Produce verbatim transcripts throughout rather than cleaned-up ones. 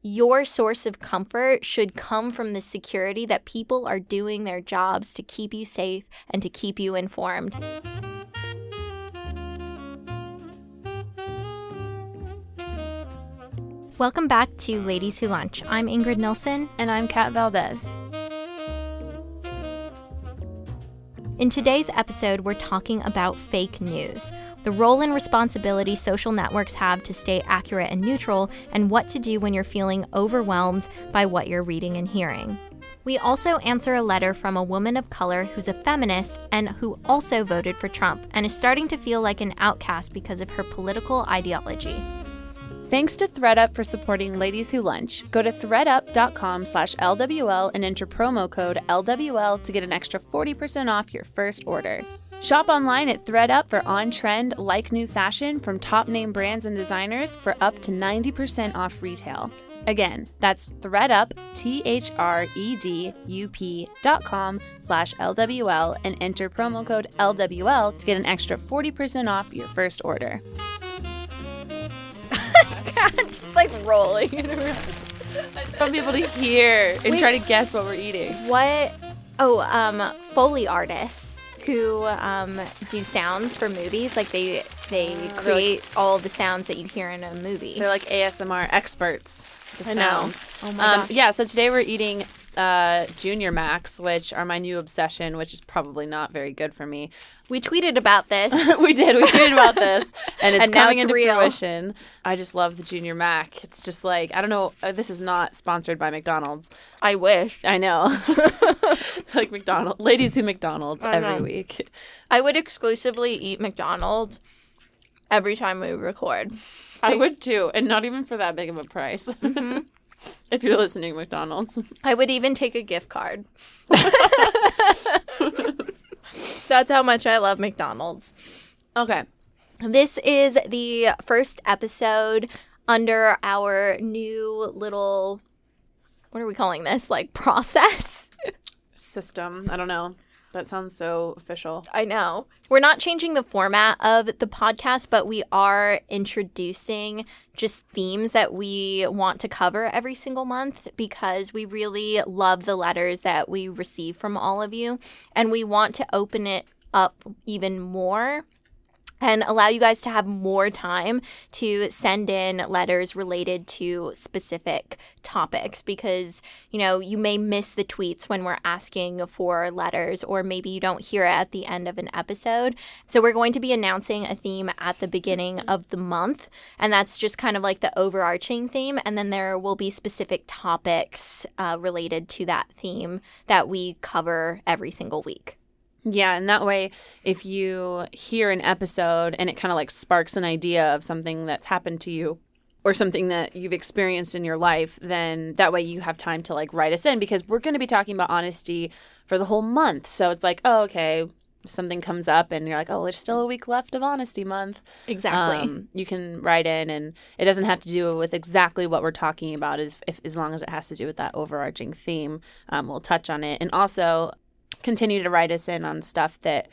your source of comfort should come from the security that people are doing their jobs to keep you safe and to keep you informed. Welcome back to Ladies Who Lunch. I'm Ingrid Nilsson. And I'm Kat Valdez. In today's episode, we're talking about fake news, the role and responsibility social networks have to stay accurate and neutral, and what to do when you're feeling overwhelmed by what you're reading and hearing. We also answer a letter from a woman of color who's a feminist and who also voted for Trump and is starting to feel like an outcast because of her political ideology. Thanks to ThreadUp for supporting Ladies Who Lunch. Go to threadup.com slash LWL and enter promo code L W L to get an extra forty percent off your first order. Shop online at ThreadUp for on-trend, like-new fashion from top-name brands and designers for up to ninety percent off retail. Again, that's ThreadUp, T H R E D U P dot com slash L W L and enter promo code L W L to get an extra forty percent off your first order. Just like rolling it around. I just want people to hear and Wait, try to guess what we're eating. What? Oh, um, Foley artists who um, do sounds for movies. Like they they uh, create like, all the sounds that you hear in a movie. They're like A S M R experts. I know. Oh my um, gosh. Yeah, so today we're eating uh, Junior Macs, which are my new obsession, which is probably not very good for me. We tweeted about this. we did. We tweeted about this. And it's and coming it's into real. fruition. I just love the Junior Mac. It's just like, I don't know. Uh, this is not sponsored by McDonald's. I wish. I know. Like McDonald's. Ladies Who McDonald's I every know. week. I would exclusively eat McDonald's every time we record. I would too. And not even for that big of a price. Mm-hmm. If you're listening, McDonald's. I would even take a gift card. That's how much I love McDonald's. Okay. This is the first episode under our new little, what are we calling this? Like process? System. I don't know. That sounds so official. I know. We're not changing the format of the podcast, but we are introducing just themes that we want to cover every single month because we really love the letters that we receive from all of you. And we want to open it up even more and allow you guys to have more time to send in letters related to specific topics because, you know, you may miss the tweets when we're asking for letters or maybe you don't hear it at the end of an episode. So we're going to be announcing a theme at the beginning of the month, and that's just kind of like the overarching theme, and then there will be specific topics uh, related to that theme that we cover every single week. Yeah, and that way, if you hear an episode and it kind of like sparks an idea of something that's happened to you or something that you've experienced in your life, then that way you have time to like write us in because we're going to be talking about honesty for the whole month. So it's like, oh, okay, if something comes up and you're like, oh, there's still a week left of honesty month. Exactly. Um, you can write in and it doesn't have to do with exactly what we're talking about if, if as long as it has to do with that overarching theme. Um, we'll touch on it. And also continue to write us in on stuff that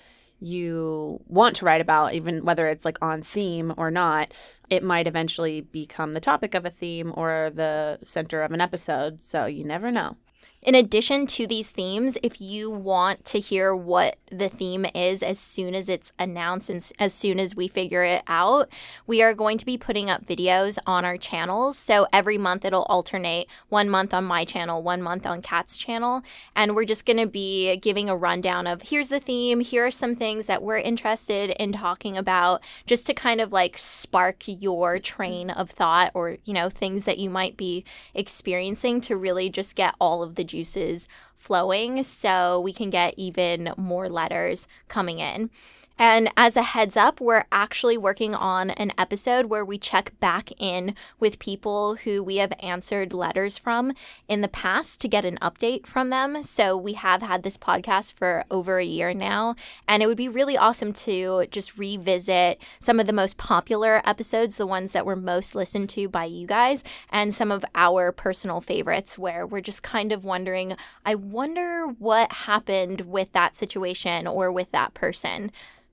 you want to write about, even whether it's like on theme or not. It might eventually become the topic of a theme or the center of an episode, so you never know. In addition to these themes, if you want to hear what the theme is as soon as it's announced and as soon as we figure it out, we are going to be putting up videos on our channels. So every month it'll alternate, one month on my channel, one month on Kat's channel. And we're just going to be giving a rundown of here's the theme, here are some things that we're interested in talking about, just to kind of like spark your train of thought or, you know, things that you might be experiencing to really just get all of the juices flowing so we can get even more letters coming in. And as a heads up, we're actually working on an episode where we check back in with people who we have answered letters from in the past to get an update from them. So we have had this podcast for over a year now, and it would be really awesome to just revisit some of the most popular episodes, the ones that were most listened to by you guys, and some of our personal favorites where we're just kind of wondering, I wonder what happened with that situation or with that person.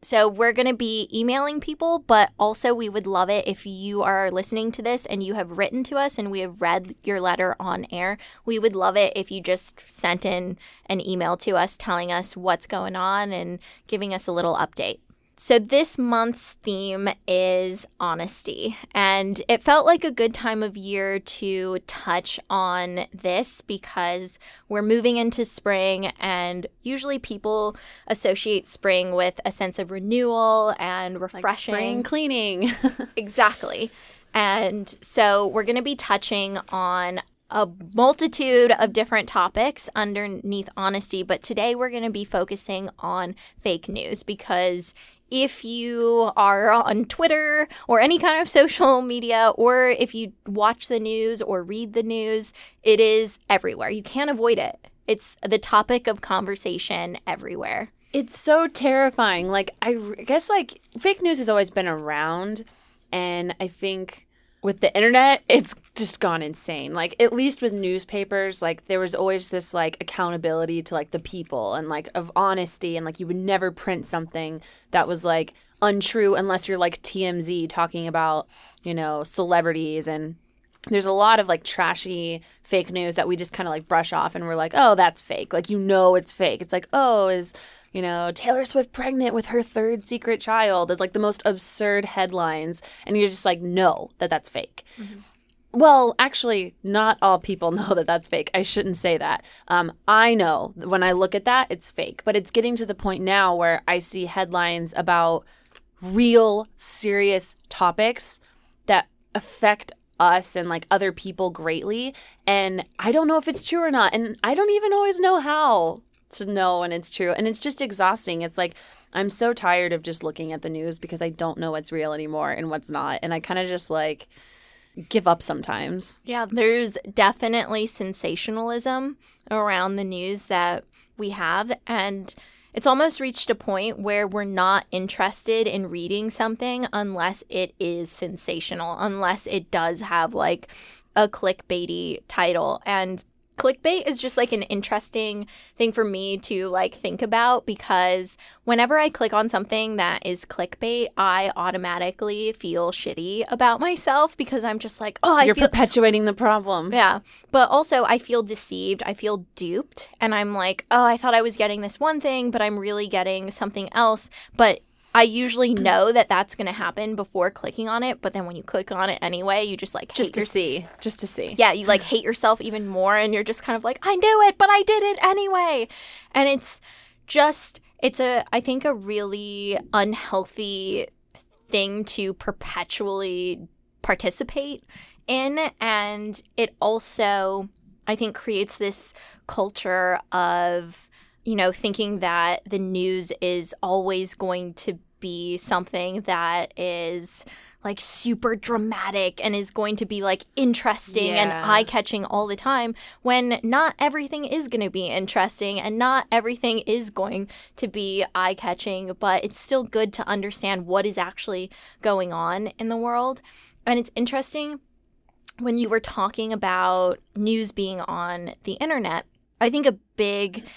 So we're going to be emailing people, but also we would love it if you are listening to this and you have written to us and we have read your letter on air. We would love it if you just sent in an email to us telling us what's going on and giving us a little update. So this month's theme is honesty, and it felt like a good time of year to touch on this because we're moving into spring, and usually people associate spring with a sense of renewal and refreshing. Like spring cleaning. Exactly. And so we're going to be touching on a multitude of different topics underneath honesty, but today we're going to be focusing on fake news because if you are on Twitter or any kind of social media, or if you watch the news or read the news, it is everywhere. You can't avoid it. It's the topic of conversation everywhere. It's so terrifying. Like, I guess, like, fake news has always been around, and I think with the internet, it's just gone insane. Like, at least with newspapers, like, there was always this, like, accountability to, like, the people and, like, of honesty. And, like, you would never print something that was, like, untrue unless you're, like, T M Z talking about, you know, celebrities. And there's a lot of, like, trashy fake news that we just kind of, like, brush off and we're like, oh, that's fake. Like, you know it's fake. It's like, oh, is... you know, Taylor Swift pregnant with her third secret child. It's like the most absurd headlines. And you're just like, no, that that's fake. Mm-hmm. Well, actually, not all people know that that's fake. I shouldn't say that. Um, I know when I look at that, it's fake. But it's getting to the point now where I see headlines about real, serious topics that affect us and like other people greatly. And I don't know if it's true or not. And I don't even always know how to know when it's true. And it's just exhausting. It's like, I'm so tired of just looking at the news because I don't know what's real anymore and what's not. And I kind of just like give up sometimes. Yeah, there's definitely sensationalism around the news that we have. And it's almost reached a point where we're not interested in reading something unless it is sensational, unless it does have like a clickbaity title. And clickbait is just like an interesting thing for me to like think about because whenever I click on something that is clickbait, I automatically feel shitty about myself because I'm just like, oh, I You're feel... perpetuating the problem. Yeah. But also I feel deceived. I feel duped. And I'm like, oh, I thought I was getting this one thing, but I'm really getting something else. But I usually know that that's going to happen before clicking on it, but then when you click on it anyway, you just like hate just to your- see, just to see. Yeah, you like hate yourself even more, and you're just kind of like, I knew it, but I did it anyway. And it's just, it's a, I think, a really unhealthy thing to perpetually participate in, and it also, I think, creates this culture of, you know, thinking that the news is always going to be something that is like super dramatic and is going to be like interesting yeah. and eye-catching all the time, when not everything is going to be interesting and not everything is going to be eye-catching, but it's still good to understand what is actually going on in the world. And it's interesting when you were talking about news being on the internet, I think a big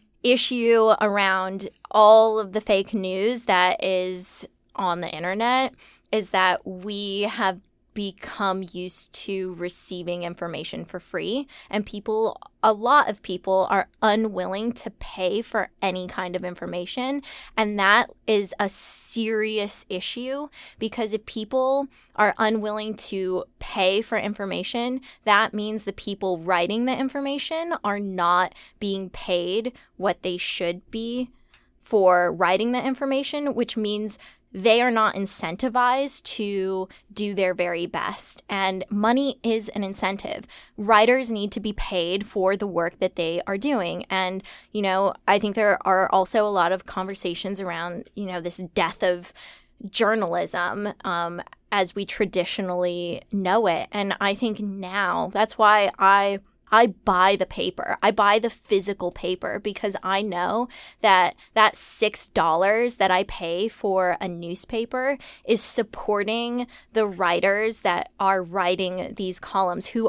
issue around all of the fake news that is on the internet is that we have become used to receiving information for free, and people, a lot of people are unwilling to pay for any kind of information, and that is a serious issue because if people are unwilling to pay for information, that means the people writing the information are not being paid what they should be for writing the information, which means they are not incentivized to do their very best. And money is an incentive. Writers need to be paid for the work that they are doing. And, you know, I think there are also a lot of conversations around, you know, this death of journalism um, as we traditionally know it. And I think now that's why I... I buy the paper. I buy the physical paper because I know that that six dollars that I pay for a newspaper is supporting the writers that are writing these columns who are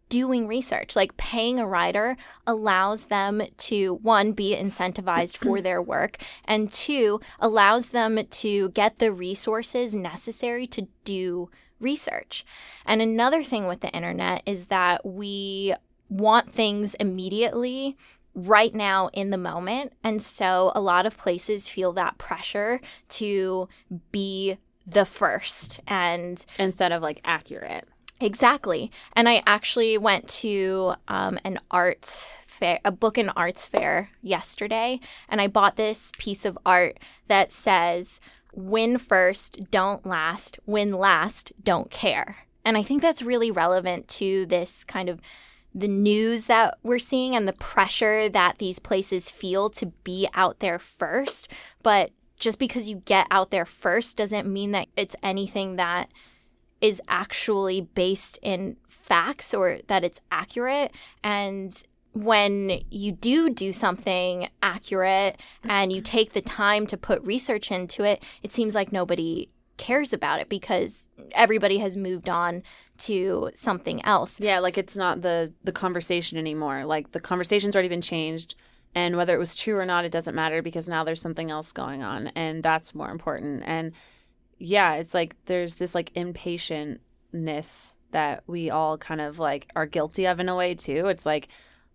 doing research. Like paying a writer allows them to, one, be incentivized for their work, and two, allows them to get the resources necessary to do research. And another thing with the internet is that we want things immediately, right now in the moment. And so a lot of places feel that pressure to be the first, and instead of like accurate. Exactly. And I actually went to um, an arts fair, a book and arts fair yesterday, and I bought this piece of art that says, "Win first, don't last. Win last, don't care." And I think that's really relevant to this kind of the news that we're seeing and the pressure that these places feel to be out there first. But just because you get out there first doesn't mean that it's anything that is actually based in facts or that it's accurate. And when you do do something accurate and you take the time to put research into it, it seems like nobody cares about it because everybody has moved on to something else. Yeah, like it's not the the conversation anymore. Like the conversation's already been changed, and whether it was true or not, it doesn't matter because now there's something else going on, and that's more important. And yeah, it's like there's this like impatientness that we all kind of like are guilty of in a way too. It's like,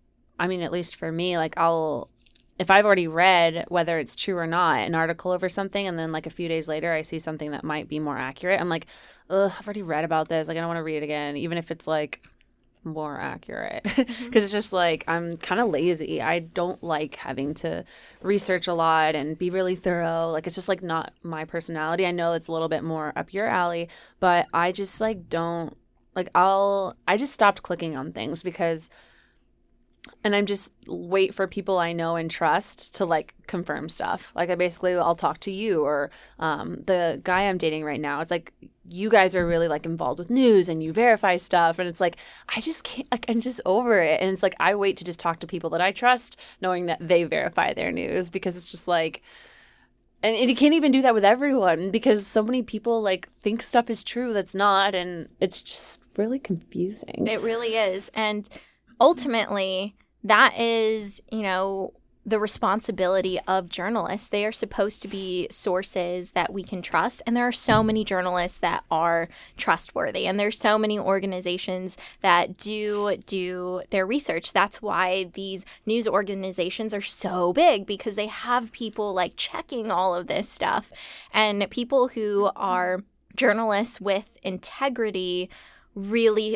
I mean, at least for me, like I'll, if I've already read, whether it's true or not, an article over something, and then like a few days later I see something that might be more accurate, I'm like, ugh, I've already read about this. Like I don't want to read it again, even if it's like more accurate. Because mm-hmm. It's just like I'm kind of lazy. I don't like having to research a lot and be really thorough. Like it's just like not my personality. I know it's a little bit more up your alley, but I just like don't, like I'll, I just stopped clicking on things because and I'm just wait for people I know and trust to like confirm stuff. Like I basically, I'll talk to you or um, the guy I'm dating right now. It's like, you guys are really like involved with news and you verify stuff. And it's like, I just can't, like, I'm just over it. And it's like, I wait to just talk to people that I trust, knowing that they verify their news, because it's just like, and, and you can't even do that with everyone because so many people like think stuff is true that's not. And it's just really confusing. It really is. And ultimately, that is, you know, the responsibility of journalists. They are supposed to be sources that we can trust. And there are so many journalists that are trustworthy. And there's so many organizations that do do their research. That's why these news organizations are so big, because they have people like checking all of this stuff. And people who are journalists with integrity really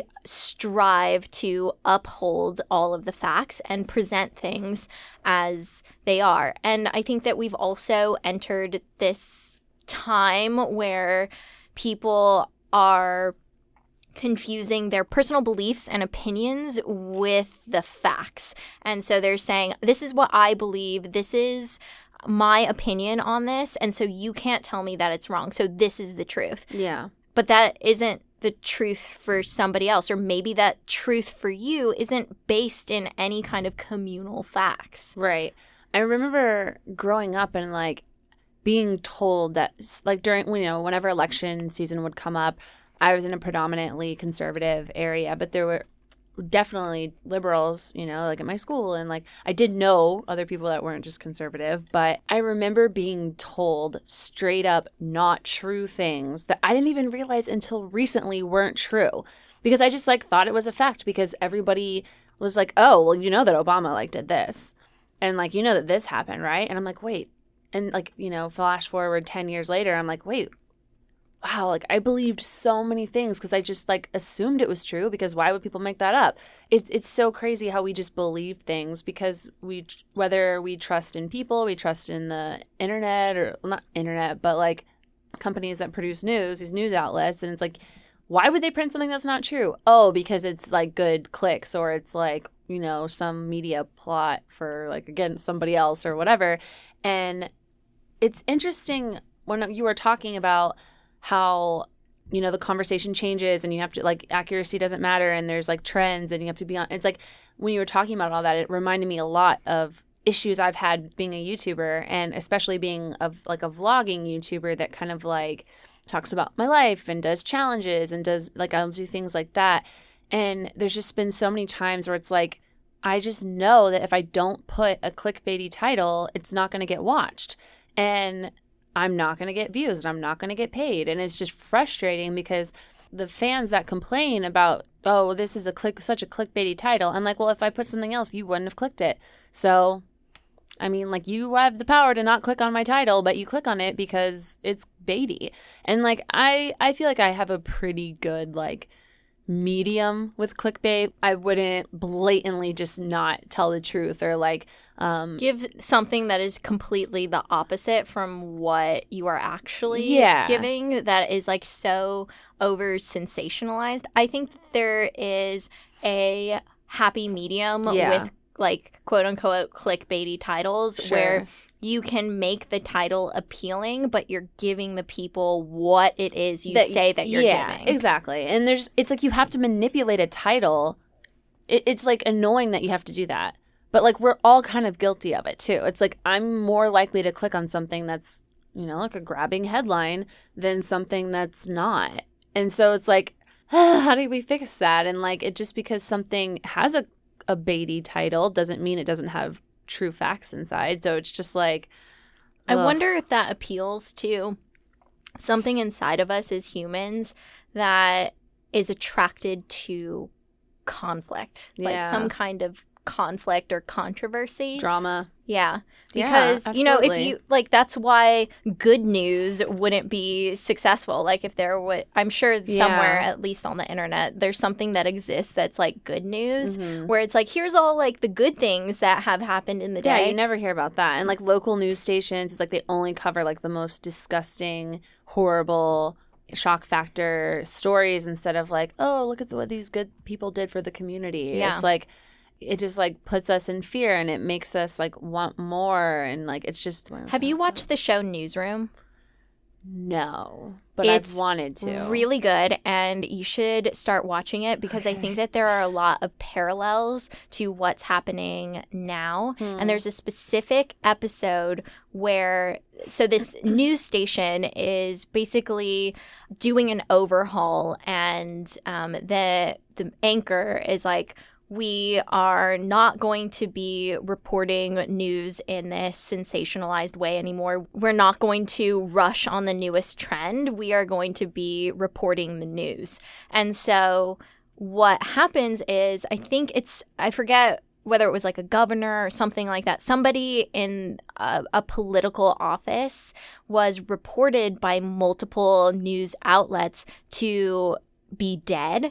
strive to uphold all of the facts and present things as they are. And I think that we've also entered this time where people are confusing their personal beliefs and opinions with the facts. And so they're saying, this is what I believe, this is my opinion on this, and so you can't tell me that it's wrong. So this is the truth. Yeah. But that isn't the truth for somebody else, or maybe that truth for you isn't based in any kind of communal facts. Right. I remember growing up and like being told that like during, you know, whenever election season would come up, I was in a predominantly conservative area, but there were definitely liberals, you know, like at my school. And like I did know other people that weren't just conservative, but I remember being told straight up not true things that I didn't even realize until recently weren't true, because I just like thought it was a fact because everybody was like, oh, well, you know that Obama like did this and like, you know that this happened, right? And I'm like, wait. And like, you know, flash forward ten years later, I'm like, wait, wow, like I believed so many things because I just like assumed it was true, because why would people make that up? It's it's so crazy how we just believe things because we, whether we trust in people, we trust in the internet, or well, not internet, but like companies that produce news, these news outlets. And it's like, why would they print something that's not true? Oh, because it's like good clicks, or it's like, you know, some media plot for like against somebody else or whatever. And it's interesting when you were talking about how, you know, the conversation changes and you have to like accuracy doesn't matter and there's like trends and you have to be on. It's like when you were talking about all that, it reminded me a lot of issues I've had being a YouTuber, and especially being of like a vlogging YouTuber that kind of like talks about my life and does challenges and does like I'll do things like that. And there's just been so many times where it's like, I just know that if I don't put a clickbaity title, it's not going to get watched. And I'm not going to get views and I'm not going to get paid. And it's just frustrating because the fans that complain about, oh, this is a click, such a clickbaity title. I'm like, well, if I put something else, you wouldn't have clicked it. So, I mean, like, you have the power to not click on my title, but you click on it because it's baity. And like, I, I feel like I have a pretty good, like, medium with clickbait. I wouldn't blatantly just not tell the truth or like um give something that is completely the opposite from what you are actually yeah. giving, that is like so over sensationalized. I think there is a happy medium yeah. with like quote unquote clickbaity titles sure. where you can make the title appealing, but you're giving the people what it is you that, say that you're yeah, giving. Exactly. And there's, it's like you have to manipulate a title. It, it's like annoying that you have to do that. But like we're all kind of guilty of it too. It's like I'm more likely to click on something that's, you know, like a grabbing headline than something that's not. And so it's like, ah, how do we fix that? And like, it just because something has a, a baity title doesn't mean it doesn't have true facts inside. So it's just like, ugh. I wonder if that appeals to something inside of us as humans that is attracted to conflict, yeah. like some kind of conflict or controversy. Drama. Yeah. Because, yeah, you know, if you, like, that's why good news wouldn't be successful. Like, if there would, I'm sure somewhere, yeah. at least on the internet, there's something that exists that's, like, good news, mm-hmm. where it's like, here's all, like, the good things that have happened in the yeah, day. Yeah, you never hear about that. And, like, local news stations, it's like they only cover, like, the most disgusting, horrible, shock factor stories instead of, like, oh, look at what these good people did for the community. Yeah. It's like, it just like puts us in fear and it makes us like want more and like it's just. Have you watched the show Newsroom? No, but it's I've wanted to. Really good, and you should start watching it because okay. I think that there are a lot of parallels to what's happening now. Hmm. And there's a specific episode where, so this news station is basically doing an overhaul, and um, the the anchor is like, we are not going to be reporting news in this sensationalized way anymore. We're not going to rush on the newest trend. We are going to be reporting the news. And so what happens is, I think it's, I forget whether it was like a governor or something like that, somebody in a, a political office was reported by multiple news outlets to be dead.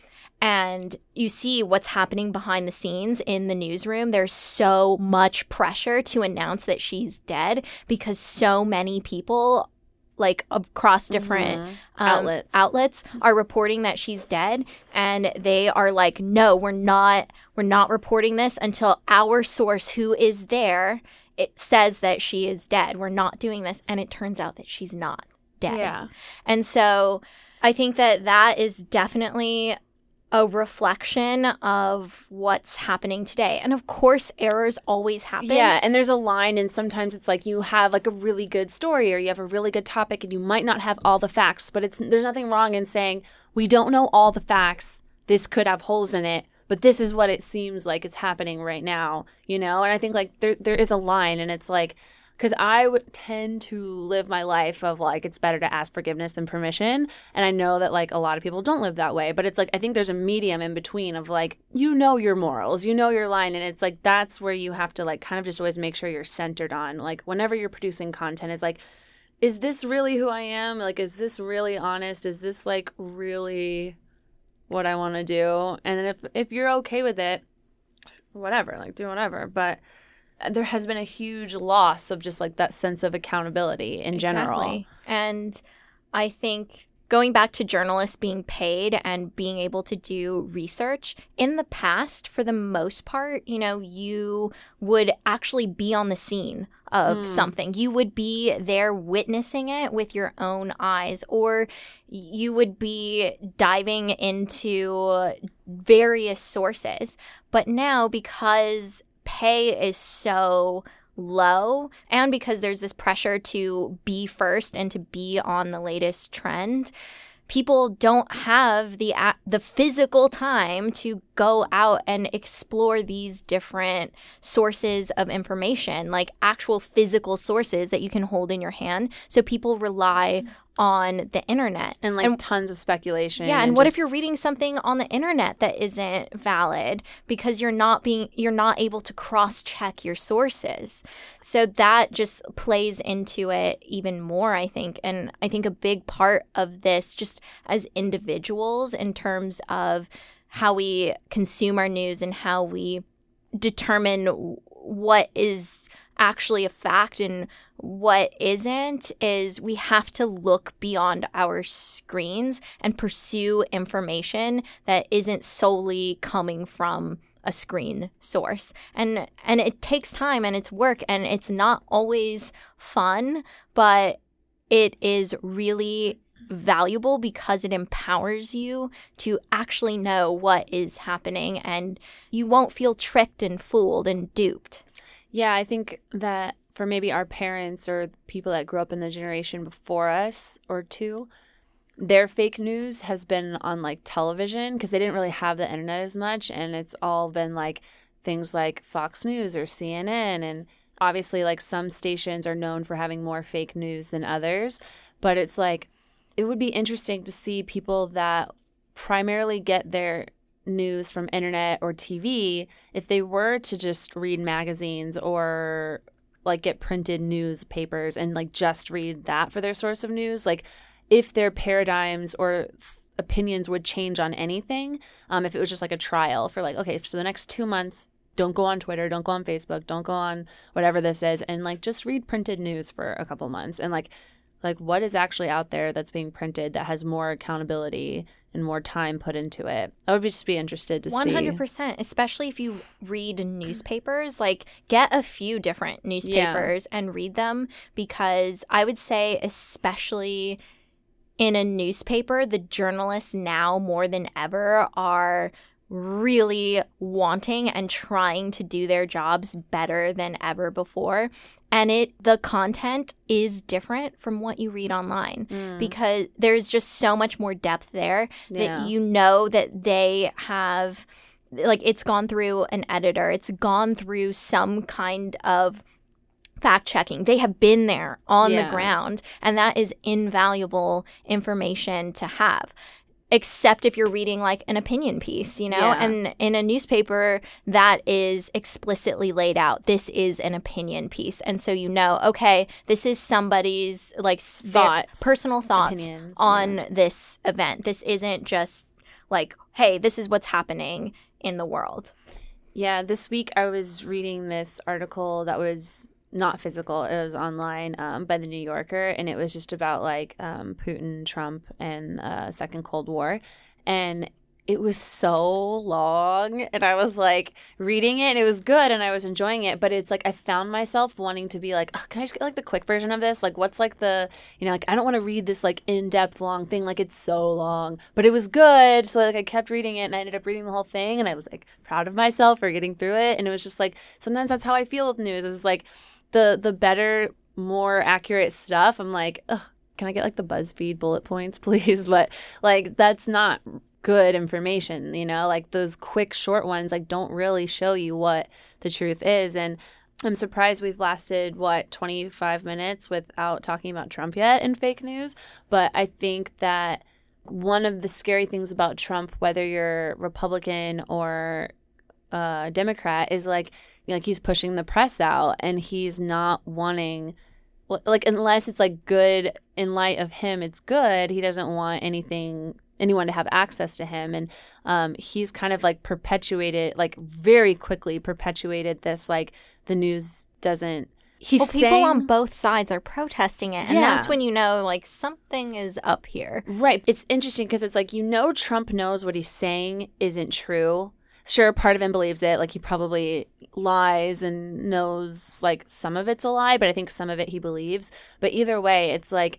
And you see what's happening behind the scenes in the newsroom. There's so much pressure to announce that she's dead because so many people, like across different mm-hmm. um, outlets. outlets, are reporting that she's dead, and they are like, "No, we're not. We're not reporting this until our source, who is there, it says that she is dead. We're not doing this." And it turns out that she's not dead. Yeah, and so I think that that is definitely a reflection of what's happening today. And of course, errors always happen. Yeah, and there's a line, and sometimes it's like you have like a really good story or you have a really good topic and you might not have all the facts, but it's there's nothing wrong in saying, we don't know all the facts. This could have holes in it, but this is what it seems like it's happening right now, you know? And I think like there there is a line, and it's like, because I would tend to live my life of like, it's better to ask forgiveness than permission. And I know that like a lot of people don't live that way, but it's like, I think there's a medium in between of like, you know, your morals, you know, your line. And it's like, that's where you have to like kind of just always make sure you're centered on like, whenever you're producing content, is like, is this really who I am? Like, is this really honest? Is this like really what I want to do? And if, if you're okay with it, whatever, like do whatever. But there has been a huge loss of just like that sense of accountability in general. Exactly. And I think going back to journalists being paid and being able to do research, in the past, for the most part, you know, you would actually be on the scene of mm. something. You would be there witnessing it with your own eyes, or you would be diving into various sources. But now, because pay is so low, and because there's this pressure to be first and to be on the latest trend, people don't have the the physical time to go out and explore these different sources of information, like actual physical sources that you can hold in your hand. So people rely on the internet. And like and, tons of speculation. Yeah, and, and what just... if you're reading something on the internet that isn't valid because you're not being you're not able to cross-check your sources? So that just plays into it even more, I think. And I think a big part of this, just as individuals, in terms of how we consume our news and how we determine what is actually a fact and what isn't, is we have to look beyond our screens and pursue information that isn't solely coming from a screen source. And and it takes time and it's work and it's not always fun, but it is really valuable because it empowers you to actually know what is happening, and you won't feel tricked and fooled and duped. Yeah, I think that for maybe our parents or people that grew up in the generation before us or two, their fake news has been on like television because they didn't really have the internet as much. And it's all been like things like Fox News or C N N. And obviously like some stations are known for having more fake news than others. But it's like, it would be interesting to see people that primarily get their news from internet or T V, if they were to just read magazines or like get printed newspapers and like just read that for their source of news, like if their paradigms or f- opinions would change on anything, um, if it was just like a trial for like, okay, so the next two months, don't go on Twitter, don't go on Facebook, don't go on whatever this is, and like just read printed news for a couple months and like like what is actually out there that's being printed that has more accountability and more time put into it. I would just be interested to see. one hundred percent, especially if you read newspapers, like get a few different newspapers yeah. and read them, because I would say especially in a newspaper, the journalists now more than ever are really wanting and trying to do their jobs better than ever before. And it the content is different from what you read online mm. because there's just so much more depth there yeah. that you know that they have, like, it's gone through an editor. It's gone through some kind of fact checking. They have been there on yeah. the ground, and that is invaluable information to have. Except if you're reading like an opinion piece, you know, yeah. and in a newspaper that is explicitly laid out. This is an opinion piece. And so, you know, okay, this is somebody's like thoughts, personal thoughts opinions, on yeah. this event. This isn't just like, hey, this is what's happening in the world. Yeah. This week I was reading this article that was not physical. It was online um, by the New Yorker, and it was just about like um, Putin, Trump, and uh, Second Cold War, and it was so long. And I was like reading it, and it was good, and I was enjoying it. But it's like I found myself wanting to be like, oh, can I just get like the quick version of this? Like, what's like the, you know, like I don't want to read this like in depth long thing. Like it's so long, but it was good. So like I kept reading it, and I ended up reading the whole thing, and I was like proud of myself for getting through it. And it was just like sometimes that's how I feel with news. It's like the the better, more accurate stuff, I'm like, ugh, can I get like the BuzzFeed bullet points, please? But like that's not good information, you know? Like those quick, short ones like don't really show you what the truth is. And I'm surprised we've lasted, what, twenty-five minutes without talking about Trump yet in fake news. But I think that one of the scary things about Trump, whether you're Republican or uh, Democrat, is like, like he's pushing the press out, and he's not wanting, like, unless it's like good in light of him, it's good. He doesn't want anything, anyone to have access to him. And um, he's kind of like perpetuated, like very quickly perpetuated this, like the news doesn't, he's well, people saying, on both sides are protesting it. And yeah. that's when you know, like, something is up here. Right. It's interesting because it's like, you know, Trump knows what he's saying isn't true. Sure, part of him believes it. Like, he probably lies and knows, like, some of it's a lie, but I think some of it he believes. But either way, it's like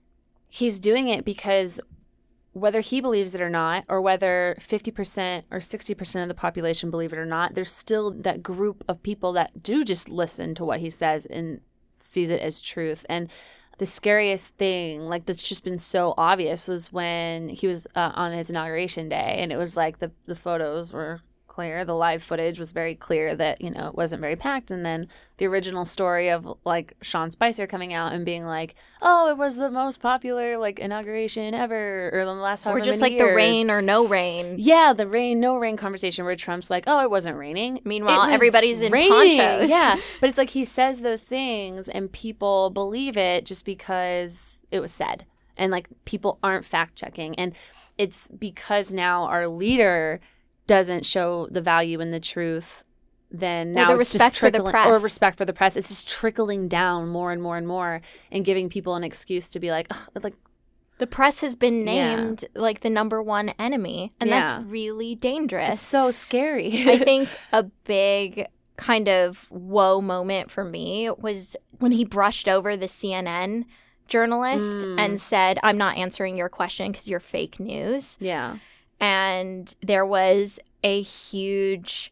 he's doing it because whether he believes it or not, or whether fifty percent or sixty percent of the population believe it or not, there's still that group of people that do just listen to what he says and sees it as truth. And the scariest thing, like that's just been so obvious, was when he was uh, on his inauguration day, and it was like the the photos were clear, the live footage was very clear that, you know, it wasn't very packed, and then the original story of like Sean Spicer coming out and being like, oh, it was the most popular like inauguration ever, or in the last however or just many like years. the rain or no rain. Yeah, the rain no rain conversation where Trump's like, oh, it wasn't raining. Meanwhile, It was everybody's in raining. ponchos. Yeah, but it's like he says those things and people believe it just because it was said, and like people aren't fact checking, and it's because now our leader doesn't show the value in the truth, then now the it's respect just for the trickling, press. or respect for the press. It's just trickling down more and more and more, and giving people an excuse to be like, ugh, like The press has been Yeah. named like the number one enemy, and Yeah. that's really dangerous. it's so scary. I think a big kind of whoa moment for me was when he brushed over the C N N journalist Mm. and said, I'm not answering your question because you're fake news. yeah, And there was a huge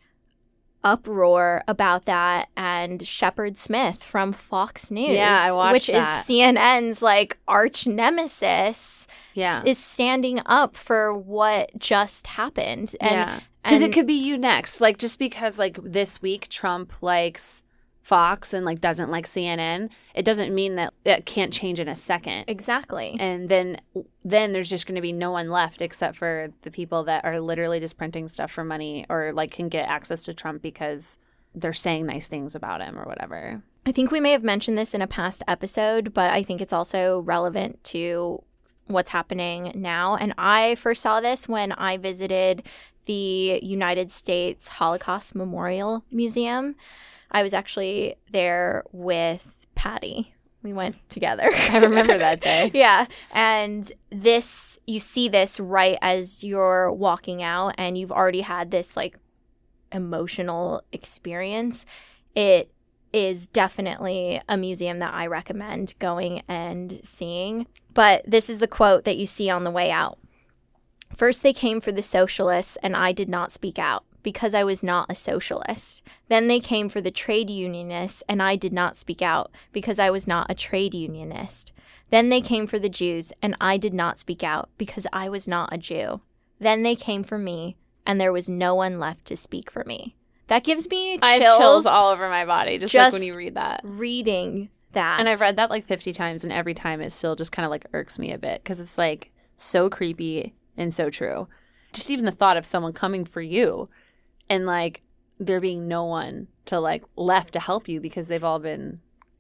uproar about that, and Shepard Smith from Fox News, Yeah, I watched which that. is C N N's like arch nemesis, yeah, is standing up for what just happened. And, yeah. Because it and- could be you next. Like, just because like this week Trump likes Fox and like doesn't like C N N, it doesn't mean that it can't change in a second. Exactly. And then then there's just going to be no one left except for the people that are literally just printing stuff for money, or like can get access to Trump because they're saying nice things about him or whatever. I think we may have mentioned this in a past episode, but I think it's also relevant to what's happening now. And I first saw this when I visited the United States Holocaust Memorial Museum. I was actually there with Patty. We went together. I remember that day. Yeah. And this, you see this right as you're walking out, and you've already had this like emotional experience. It is definitely a museum that I recommend going and seeing. But this is the quote that you see on the way out. First, they came for the socialists, and I did not speak out, because I was not a socialist. Then they came for the trade unionists, and I did not speak out, because I was not a trade unionist. Then they came for the Jews, and I did not speak out, because I was not a Jew. Then they came for me, and there was no one left to speak for me. That gives me chills, I have chills all over my body, just, Just like when you read that. reading that. And I've read that like fifty times, and every time it still just kind of like irks me a bit, because it's like so creepy and so true. Just even the thought of someone coming for you, and like there being no one to like left to help you because they've all been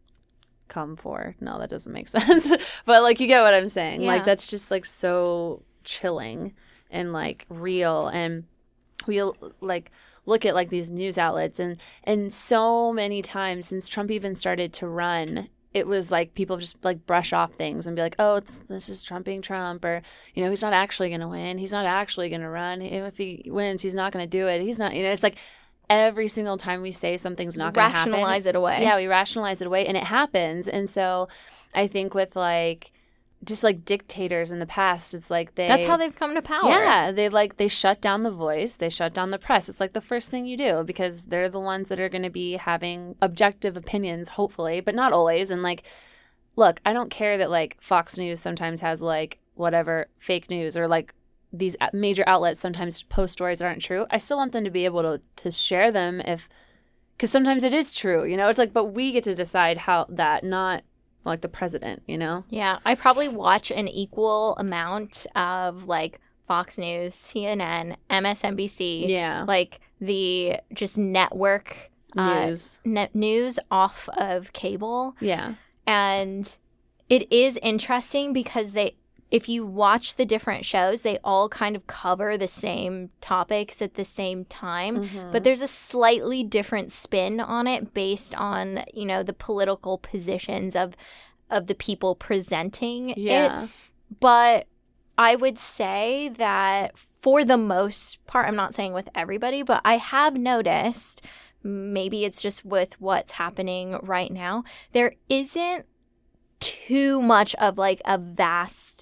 come for. No, that doesn't make sense. But like you get what I'm saying. Yeah. Like that's just like so chilling and like real. And we'll like look at like these news outlets, and and so many times since Trump even started to run, it was like people just like brush off things and be like, oh, it's this is Trump being Trump, or, you know, he's not actually going to win. He's not actually going to run. If he wins, he's not going to do it. He's not, you know, it's like every single time we say something's not going to happen. rationalize it away. Yeah, we rationalize it away, and it happens. And so I think with like just like dictators in the past, it's like they That's how they've come to power. yeah, they like they shut down the voice, they shut down the press. It's like the first thing you do, because they're the ones that are going to be having objective opinions, hopefully, but not always. And like, look, I don't care that like Fox News sometimes has like whatever fake news, or like these major outlets sometimes post stories that aren't true. I still want them to be able to to share them, if because sometimes it is true, you know. It's like, but we get to decide how that, not like the president, you know? Yeah, I probably watch an equal amount of like Fox News, C N N, M S N B C, Yeah. like the just network uh, News. net news off of cable. Yeah. And it is interesting because they, if you watch the different shows, they all kind of cover the same topics at the same time, Mhm. but there's a slightly different spin on it based on, you know, the political positions of of the people presenting Yeah. it. But I would say that for the most part, I'm not saying with everybody, but I have noticed, maybe it's just with what's happening right now, there isn't too much of like a vast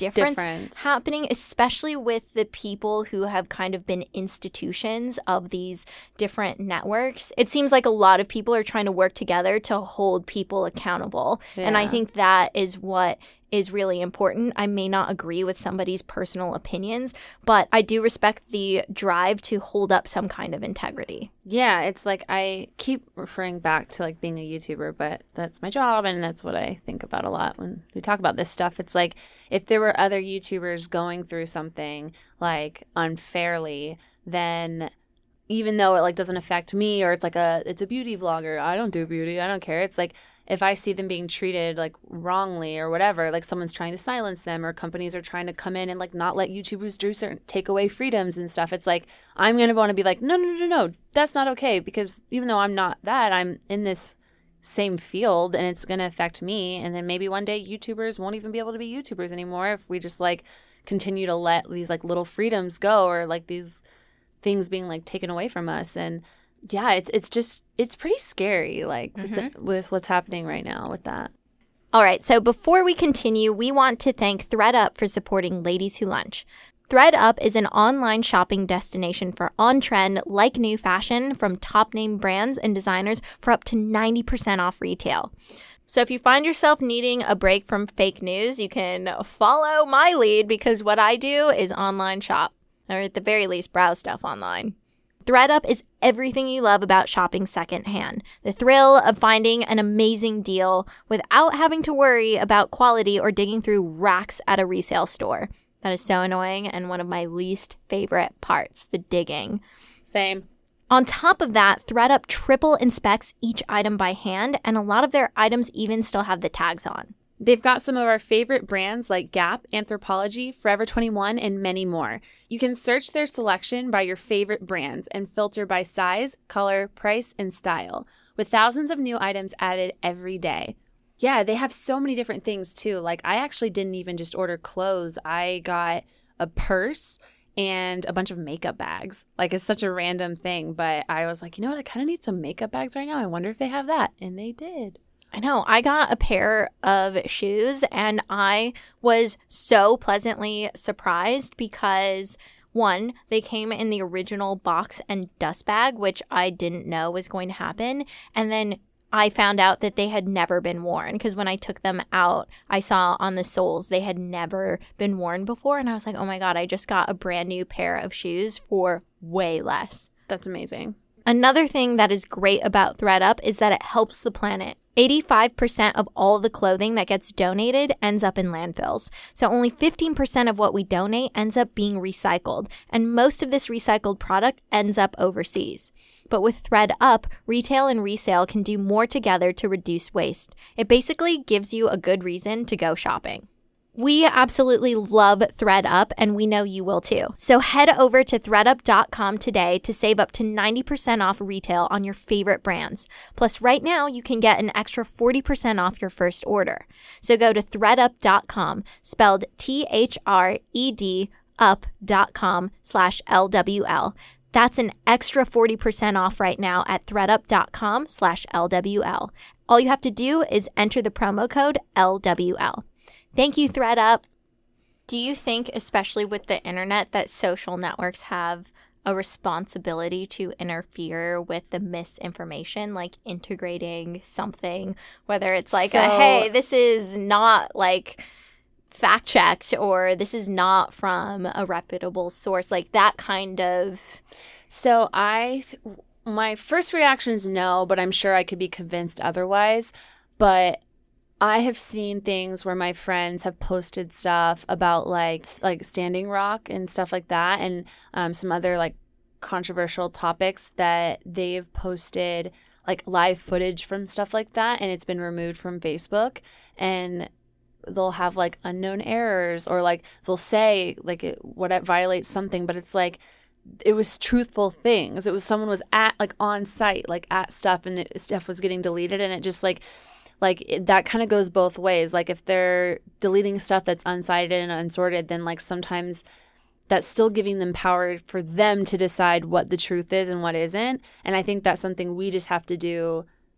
difference, difference happening, especially with the people who have kind of been institutions of these different networks. It seems like a lot of people are trying to work together to hold people accountable. Yeah. And I think that is what is really important. I may not agree with somebody's personal opinions, but I do respect the drive to hold up some kind of integrity. Yeah, it's like I keep referring back to like being a YouTuber, but that's my job and that's what I think about a lot when we talk about this stuff. It's like if there were other YouTubers going through something like unfairly, then even though it like doesn't affect me, or it's like a it's a beauty vlogger, I don't do beauty, I don't care. It's like if I see them being treated like wrongly or whatever, like someone's trying to silence them or companies are trying to come in and like not let YouTubers do certain, take away freedoms and stuff, it's like I'm going to want to be like, no, no, no, no, that's not okay. Because even though I'm not that, I'm in this same field and it's going to affect me. And then maybe one day YouTubers won't even be able to be YouTubers anymore if we just like continue to let these like little freedoms go, or like these things being like taken away from us. And yeah, it's it's just, it's pretty scary, like, mm-hmm. with, the, with what's happening right now with that. All right, so before we continue, we want to thank ThredUp for supporting Ladies Who Lunch. ThredUp is an online shopping destination for on-trend, like-new fashion from top-name brands and designers for up to ninety percent off retail. So if you find yourself needing a break from fake news, you can follow my lead, because what I do is online shop, or at the very least, browse stuff online. ThredUp is everything you love about shopping secondhand. The thrill of finding an amazing deal without having to worry about quality or digging through racks at a resale store. That is so annoying and one of my least favorite parts, the digging. Same. On top of that, ThredUp triple inspects each item by hand, and a lot of their items even still have the tags on. They've got some of our favorite brands like Gap, Anthropologie, Forever twenty-one, and many more. You can search their selection by your favorite brands and filter by size, color, price, and style, with thousands of new items added every day. Yeah, they have so many different things too. Like I actually didn't even just order clothes. I got a purse and a bunch of makeup bags. Like it's such a random thing, but I was like, you know what? I kind of need some makeup bags right now. I wonder if they have that. And they did. I know. I got a pair of shoes and I was so pleasantly surprised because, one, they came in the original box and dust bag, which I didn't know was going to happen. And then I found out that they had never been worn, because when I took them out, I saw on the soles they had never been worn before. And I was like, oh my God, I just got a brand new pair of shoes for way less. That's amazing. Another thing that is great about ThredUp is that it helps the planet. eighty-five percent of all the clothing that gets donated ends up in landfills. So only fifteen percent of what we donate ends up being recycled. And most of this recycled product ends up overseas. But with ThredUp, retail and resale can do more together to reduce waste. It basically gives you a good reason to go shopping. We absolutely love ThredUp, and we know you will too. So head over to thredup dot com today to save up to ninety percent off retail on your favorite brands. Plus, right now, you can get an extra forty percent off your first order. So go to thredup dot com, spelled T H R E D up dot com slash L W L. That's an extra forty percent off right now at thredup dot com slash L W L. All you have to do is enter the promo code L W L. Thank you, ThredUp. Do you think, especially with the internet, that social networks have a responsibility to interfere with the misinformation, like integrating something, whether it's like, so, a, hey, this is not like fact checked, or this is not from a reputable source, like that kind of... So I, my first reaction is no, but I'm sure I could be convinced otherwise. But I have seen things where my friends have posted stuff about like like Standing Rock and stuff like that, and um, some other like controversial topics that they've posted like live footage from stuff like that, and it's been removed from Facebook, and they'll have like unknown errors, or like they'll say like it, what it violates something, but it's like it was truthful things. It was someone was at like on site, like at stuff, and the stuff was getting deleted, and it just like. Like, it, that kind of goes both ways. Like, if they're deleting stuff that's unsighted and unsorted, then, like, sometimes that's still giving them power for them to decide what the truth is and what isn't. And I think that's something we just have to do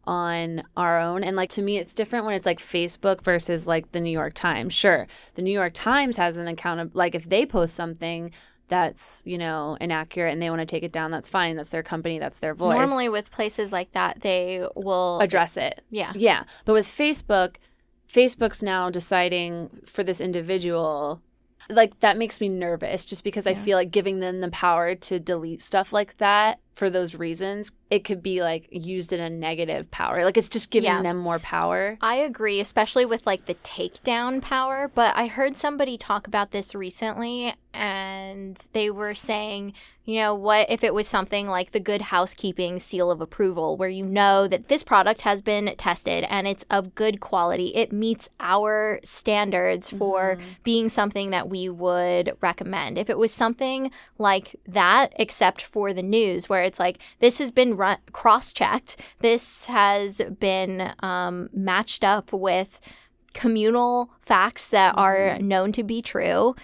on our own. And like, to me, it's different when it's like Facebook versus like the New York Times. Sure, the New York Times has an account of, like, if they post something that's, you know, inaccurate and they want to take it down, that's fine. That's their company. That's their voice. Normally with places like that, they will address it. Yeah. Yeah. But with Facebook, Facebook's now deciding for this individual, like, that makes me nervous just because yeah. I feel like giving them the power to delete stuff like that for those reasons, it could be like used in a negative power. Like, it's just giving yeah. them more power. I agree, especially with like the takedown power. But I heard somebody talk about this recently, and they were saying, you know, what if it was something like the Good Housekeeping seal of approval, where you know that this product has been tested and it's of good quality. It meets our standards for mm-hmm. being something that we would recommend. If it was something like that, except for the news, where it's like, this has been run- cross-checked, this has been um, matched up with communal facts that mm-hmm. are known to be true,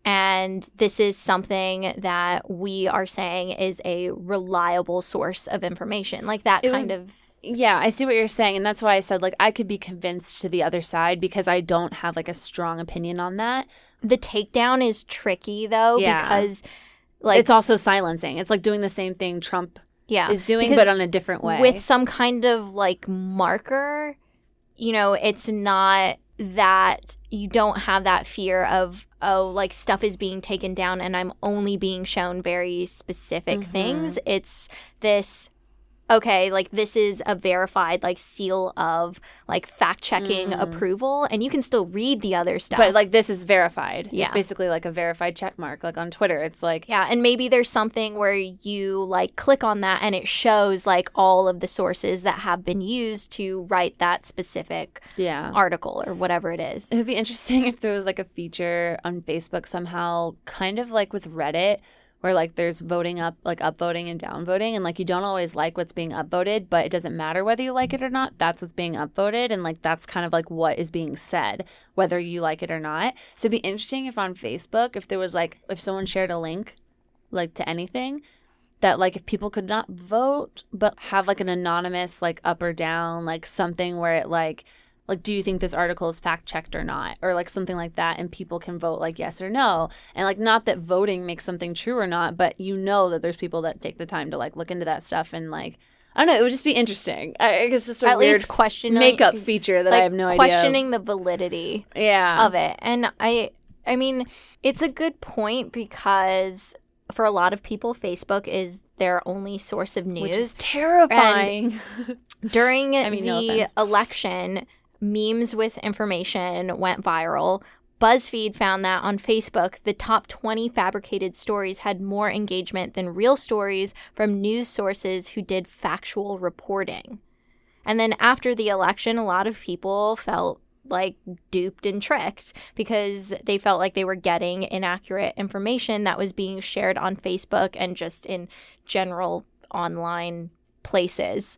and this is something that we are saying is a reliable source of information, like that it kind would, of. Yeah, I see what you're saying. And that's why I said, like, I could be convinced to the other side because I don't have like a strong opinion on that. The takedown is tricky, though, yeah. because like it's also silencing. It's like doing the same thing Trump yeah, is doing, but on a different way. With some kind of like marker, you know, it's not that you don't have that fear of, oh, like stuff is being taken down and I'm only being shown very specific mm-hmm. things. It's this, okay, like this is a verified like seal of like fact-checking mm. approval, and you can still read the other stuff. But like this is verified. Yeah. It's basically like a verified check mark, like on Twitter. It's like, yeah, and maybe there's something where you like click on that and it shows like all of the sources that have been used to write that specific yeah. article or whatever it is. It would be interesting if there was like a feature on Facebook somehow, kind of like with Reddit, where like there's voting up, like upvoting and downvoting, and like you don't always like what's being upvoted, but it doesn't matter whether you like it or not. That's what's being upvoted, and like that's kind of like what is being said, whether you like it or not. So it'd be interesting if on Facebook, if there was like, if someone shared a link like to anything, that like if people could not vote, but have like an anonymous like up or down, like something where it like, like, do you think this article is fact-checked or not? Or, like, something like that, and people can vote, like, yes or no. And, like, not that voting makes something true or not, but you know that there's people that take the time to, like, look into that stuff and, like, I don't know, it would just be interesting. I, it's just a At weird least questioning, makeup feature that like, I have no idea. Questioning the validity yeah. of it. And I, I mean, it's a good point because for a lot of people, Facebook is their only source of news. Which is terrifying. And during I mean, the no election, memes with information went viral. BuzzFeed found that on Facebook, the top twenty fabricated stories had more engagement than real stories from news sources who did factual reporting. And then after the election, a lot of people felt like duped and tricked because they felt like they were getting inaccurate information that was being shared on Facebook and just in general online places.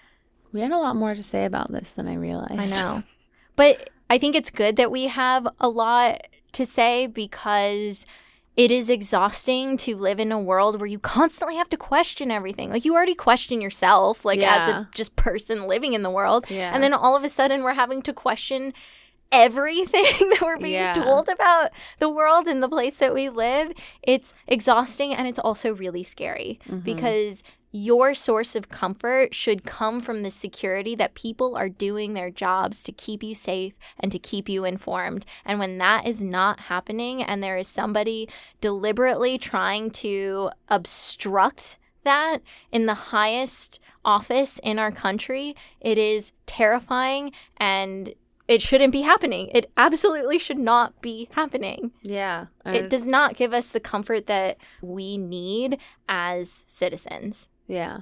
We had a lot more to say about this than I realized. I know. But I think it's good that we have a lot to say because it is exhausting to live in a world where you constantly have to question everything. Like, you already question yourself, like, yeah. as a just person living in the world. Yeah. And then all of a sudden we're having to question everything that we're being yeah. told about the world and the place that we live. It's exhausting, and it's also really scary mm-hmm. because your source of comfort should come from the security that people are doing their jobs to keep you safe and to keep you informed. And when that is not happening and there is somebody deliberately trying to obstruct that in the highest office in our country, it is terrifying, and it shouldn't be happening. It absolutely should not be happening. Yeah. It does not give us the comfort that we need as citizens. Yeah.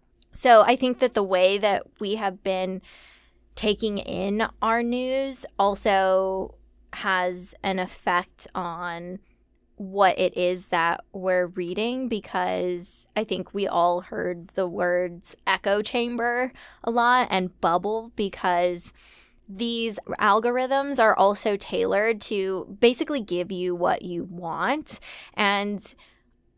So I think that the way that we have been taking in our news also has an effect on what it is that we're reading, because I think we all heard the words echo chamber a lot and bubble, because these algorithms are also tailored to basically give you what you want. And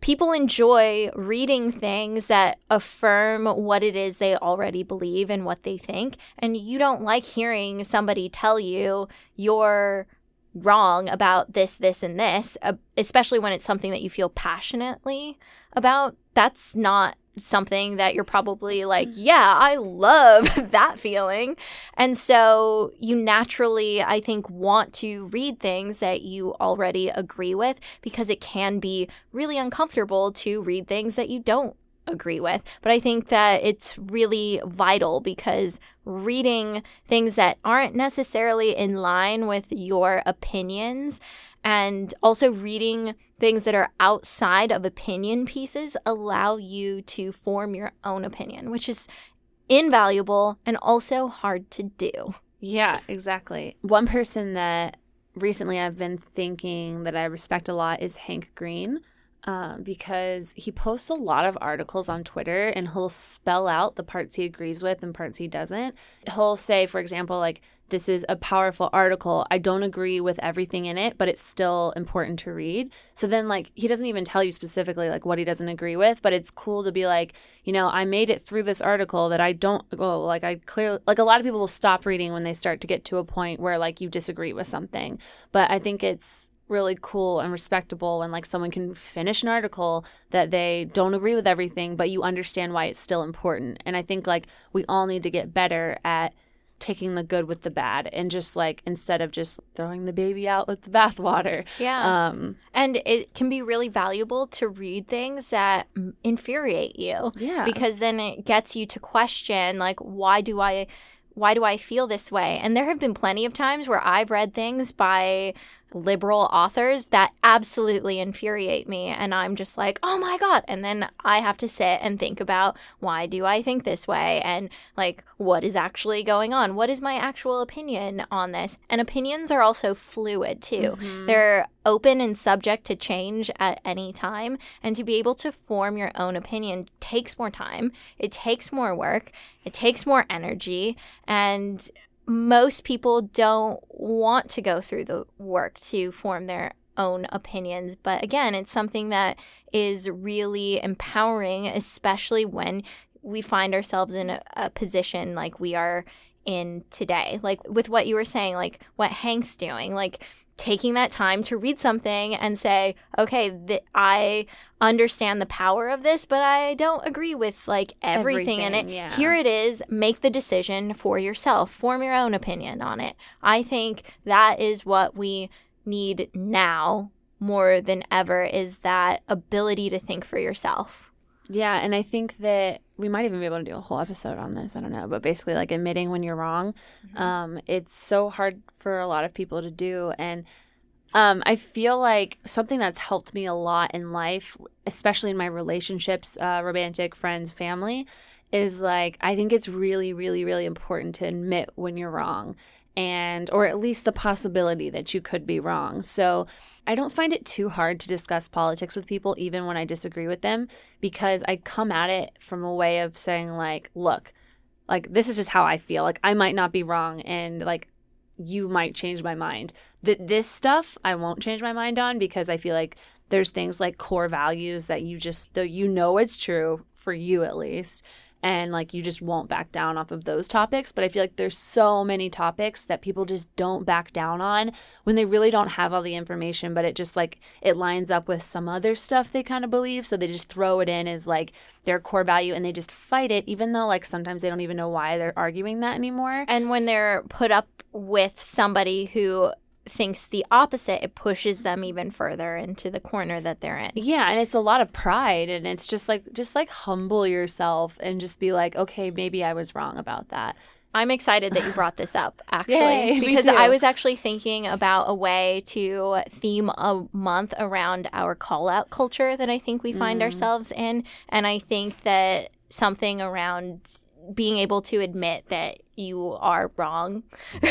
people enjoy reading things that affirm what it is they already believe and what they think. And you don't like hearing somebody tell you you're wrong about this, this, and this, uh, especially when it's something that you feel passionately about. That's not something that you're probably like, yeah, I love that feeling. And so you naturally, I think, want to read things that you already agree with, because it can be really uncomfortable to read things that you don't agree with. But I think that it's really vital, because reading things that aren't necessarily in line with your opinions, and also reading things that are outside of opinion pieces, allow you to form your own opinion, which is invaluable and also hard to do. Yeah, exactly. One person that recently I've been thinking that I respect a lot is Hank Green. Um, because he posts a lot of articles on Twitter, and he'll spell out the parts he agrees with and parts he doesn't. He'll say, for example, like, this is a powerful article. I don't agree with everything in it, but it's still important to read. So then, like, he doesn't even tell you specifically, like, what he doesn't agree with, but it's cool to be like, you know, I made it through this article that I don't, oh, like, I clearly, like, a lot of people will stop reading when they start to get to a point where, like, you disagree with something. But I think it's really cool and respectable when, like, someone can finish an article that they don't agree with everything, but you understand why it's still important. And I think, like, we all need to get better at taking the good with the bad, and just, like, instead of just throwing the baby out with the bathwater. Yeah. Um, and it can be really valuable to read things that infuriate you. Yeah. Because then it gets you to question, like, why do I why do I feel this way? And there have been plenty of times where I've read things by liberal authors that absolutely infuriate me, and I'm just like, oh my God. And then I have to sit and think about, why do I think this way? And, like, what is actually going on? What is my actual opinion on this? And opinions are also fluid too. Mm-hmm. They're open and subject to change at any time. And to be able to form your own opinion takes more time. It takes more work. It takes more energy. And most people don't want to go through the work to form their own opinions. But again, it's something that is really empowering, especially when we find ourselves in a, a position like we are in today. Like with what you were saying, like what Hank's doing, like taking that time to read something and say, okay, th- I understand the power of this, but I don't agree with, like, everything, everything in it. Yeah. Here it is. Make the decision for yourself. Form your own opinion on it. I think that is what we need now more than ever, is that ability to think for yourself. Yeah, and I think that we might even be able to do a whole episode on this. I don't know. But basically, like, admitting when you're wrong. Mm-hmm. Um, it's so hard for a lot of people to do. And um, I feel like something that's helped me a lot in life, especially in my relationships, uh, romantic, friends, family, is, like, I think it's really, really, really important to admit when you're wrong. And or at least the possibility that you could be wrong. So I don't find it too hard to discuss politics with people, even when I disagree with them, because I come at it from a way of saying, like, look, like, this is just how I feel. Like, I might not be wrong, and, like, you might change my mind. Th- this stuff I won't change my mind on, because I feel like there's things like core values that you just, though you know it's true, for you at least, and, like, you just won't back down off of those topics. But I feel like there's so many topics that people just don't back down on when they really don't have all the information, but it just, like, it lines up with some other stuff they kind of believe. So they just throw it in as, like, their core value, and they just fight it, even though, like, sometimes they don't even know why they're arguing that anymore. And when they're put up with somebody who thinks the opposite, it pushes them even further into the corner that they're in. Yeah, and it's a lot of pride, and it's just like just like humble yourself and just be like, okay, maybe I was wrong about that. I'm excited that you brought this up, actually, Yay, because I was actually thinking about a way to theme a month around our call-out culture that I think we find mm. ourselves in, and I think that something around being able to admit that you are wrong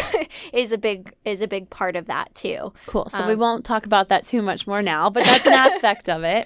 is a big is a big part of that too. Cool. So um, we won't talk about that too much more now, but that's an aspect of it.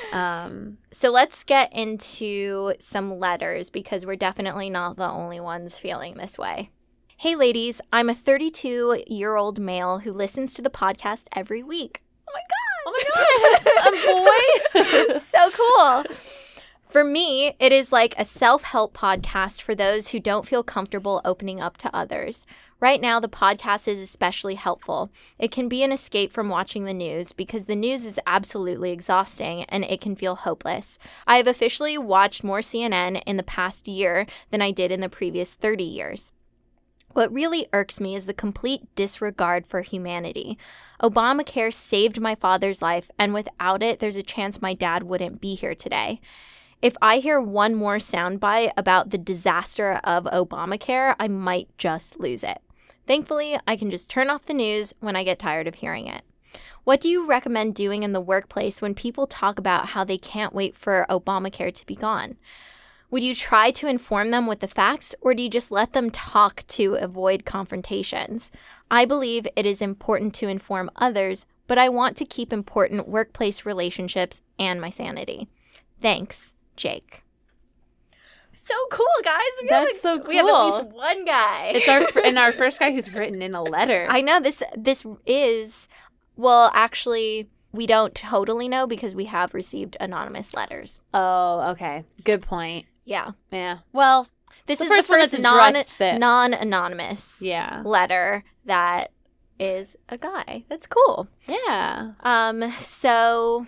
Um, so let's get into some letters, because we're definitely not the only ones feeling this way. Hey ladies, I'm a thirty-two-year-old male who listens to the podcast every week. Oh my Oh my God. A boy? So cool. For me, it is like a self-help podcast for those who don't feel comfortable opening up to others. Right now, the podcast is especially helpful. It can be an escape from watching the news because the news is absolutely exhausting and it can feel hopeless. I have officially watched more C N N in the past year than I did in the previous thirty years. What really irks me is the complete disregard for humanity. Obamacare saved my father's life, and without it, there's a chance my dad wouldn't be here today. If I hear one more soundbite about the disaster of Obamacare, I might just lose it. Thankfully, I can just turn off the news when I get tired of hearing it. What do you recommend doing in the workplace when people talk about how they can't wait for Obamacare to be gone? Would you try to inform them with the facts, or do you just let them talk to avoid confrontations? I believe it is important to inform others, but I want to keep important workplace relationships and my sanity. Thanks, Jake. So cool, guys. We That's have, so cool. We have at least one guy. It's our and our first guy who's written in a letter. I know this. This is well, actually, we don't totally know because we have received anonymous letters. Oh, okay. Good point. Yeah. Yeah. Well, this the is first the first one non that's addressed non anonymous yeah. letter that is a guy. That's cool. Yeah. Um. So,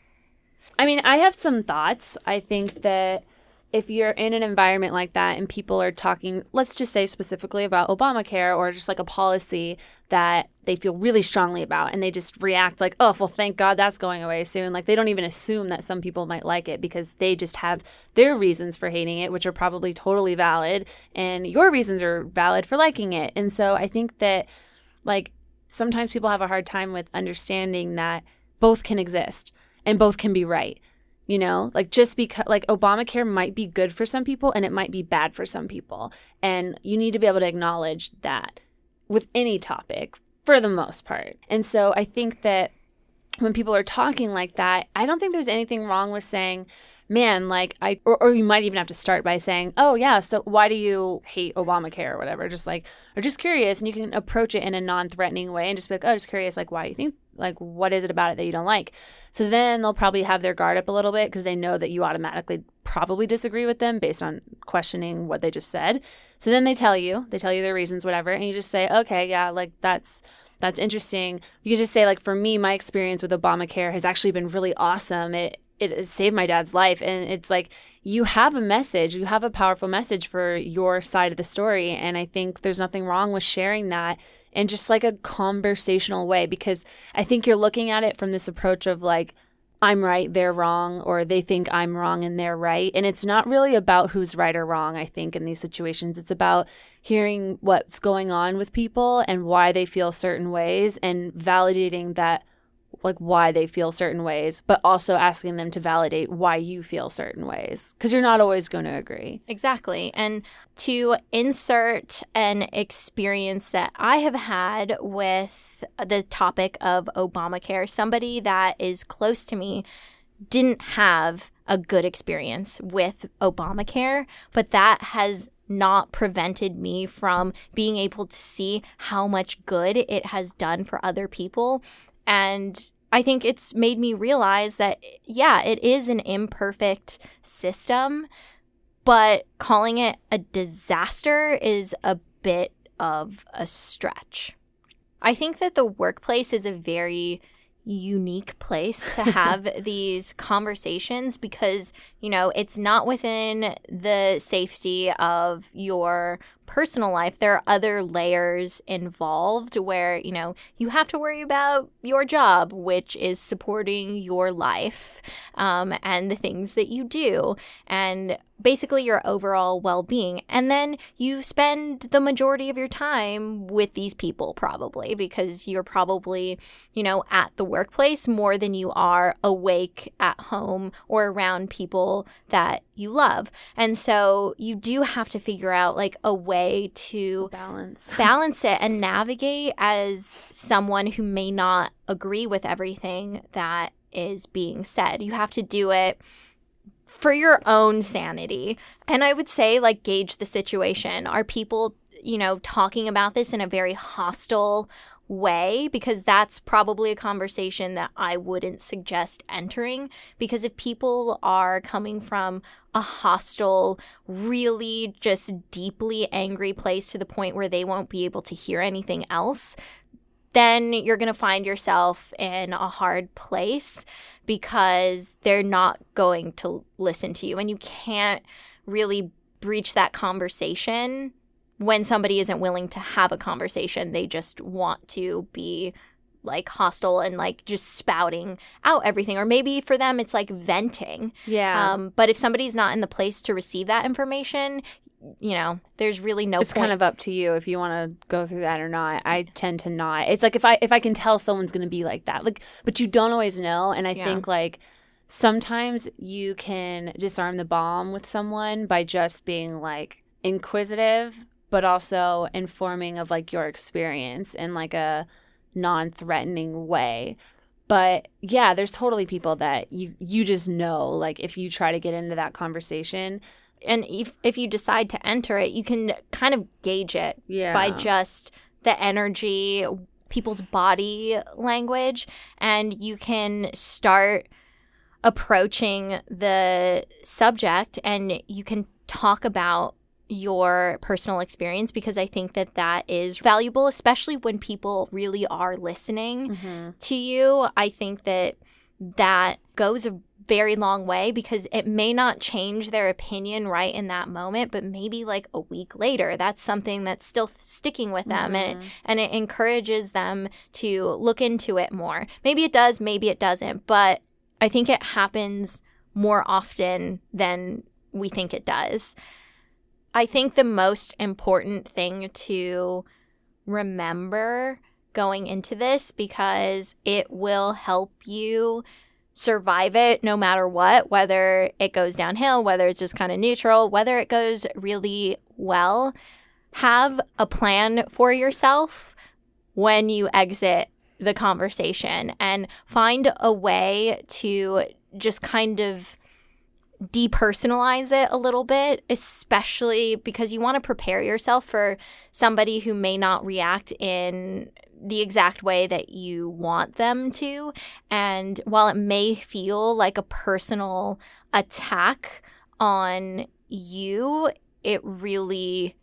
I mean, I have some thoughts. I think that if you're in an environment like that and people are talking, let's just say specifically about Obamacare or just like a policy that they feel really strongly about and they just react like, oh, well, thank God that's going away soon. Like they don't even assume that some people might like it because they just have their reasons for hating it, which are probably totally valid. And your reasons are valid for liking it. And so I think that like sometimes people have a hard time with understanding that both can exist and both can be right. You know, like just because like Obamacare might be good for some people and it might be bad for some people. And you need to be able to acknowledge that with any topic for the most part. And so I think that when people are talking like that, I don't think there's anything wrong with saying, man, like I, or, or you might even have to start by saying, oh yeah, so why do you hate Obamacare or whatever? Just like, or just curious. And you can approach it in a non-threatening way and just be like, oh, just curious, like why do you think, like what is it about it that you don't like? So then they'll probably have their guard up a little bit because they know that you automatically probably disagree with them based on questioning what they just said. So then they tell you, they tell you their reasons, whatever. And you just say, okay, yeah, like that's, that's interesting. You could just say like, for me, my experience with Obamacare has actually been really awesome. It, It, it saved my dad's life. And it's like you have a message, you have a powerful message for your side of the story. And I think there's nothing wrong with sharing that in just like a conversational way, because I think you're looking at it from this approach of like, I'm right, they're wrong, or they think I'm wrong and they're right. And it's not really about who's right or wrong, I think, in these situations. It's about hearing what's going on with people and why they feel certain ways and validating that, like why they feel certain ways, but also asking them to validate why you feel certain ways, because you're not always going to agree. Exactly. And to insert an experience that I have had with the topic of Obamacare, somebody that is close to me didn't have a good experience with Obamacare, but that has not prevented me from being able to see how much good it has done for other people. And I think it's made me realize that, yeah, it is an imperfect system, but calling it a disaster is a bit of a stretch. I think that the workplace is a very unique place to have these conversations because, you know, it's not within the safety of your personal life. There are other layers involved where, you know, you have to worry about your job, which is supporting your life um, and the things that you do and basically your overall well-being. And then you spend the majority of your time with these people probably because you're probably, you know, at the workplace more than you are awake at home or around people that you love. And so you do have to figure out like a way to balance balance it and navigate as someone who may not agree with everything that is being said. You have to do it for your own sanity. And I would say like gauge the situation. Are people, you know, talking about this in a very hostile way, because that's probably a conversation that I wouldn't suggest entering. Because if people are coming from a hostile, really just deeply angry place to the point where they won't be able to hear anything else, then you're going to find yourself in a hard place because they're not going to listen to you. And you can't really breach that conversation when somebody isn't willing to have a conversation. They just want to be like hostile and like just spouting out everything. Or maybe for them it's like venting. Yeah. Um, but if somebody's not in the place to receive that information, you know, there's really no It's point. kind of up to you if you want to go through that or not. I tend to not. It's like if I if I can tell someone's going to be like that, like, but you don't always know. And I Yeah. think like sometimes you can disarm the bomb with someone by just being like inquisitive, but also informing of like your experience in like a non-threatening way. But yeah, there's totally people that you you just know, like if you try to get into that conversation. And if, if you decide to enter it, you can kind of gauge it Yeah. by just the energy, people's body language, and you can start approaching the subject and you can talk about your personal experience, because I think that that is valuable, especially when people really are listening Mm-hmm. to you. I think that that goes a very long way, because it may not change their opinion right in that moment, but maybe like a week later, that's something that's still sticking with them. Mm-hmm. and, it, and it encourages them to look into it more. Maybe it does, maybe it doesn't, but I think it happens more often than we think it does. I think the most important thing to remember going into this, because it will help you survive it no matter what, whether it goes downhill, whether it's just kind of neutral, whether it goes really well, have a plan for yourself when you exit the conversation and find a way to just kind of depersonalize it a little bit, especially because you want to prepare yourself for somebody who may not react in the exact way that you want them to. And while it may feel like a personal attack on you, it really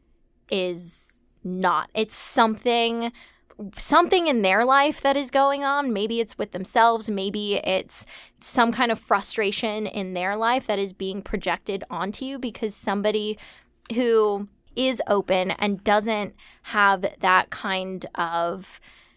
is not. It's something something in their life that is going on. Maybe it's with themselves. Maybe it's some kind of frustration in their life that is being projected onto you, because somebody who is open and doesn't have that kind of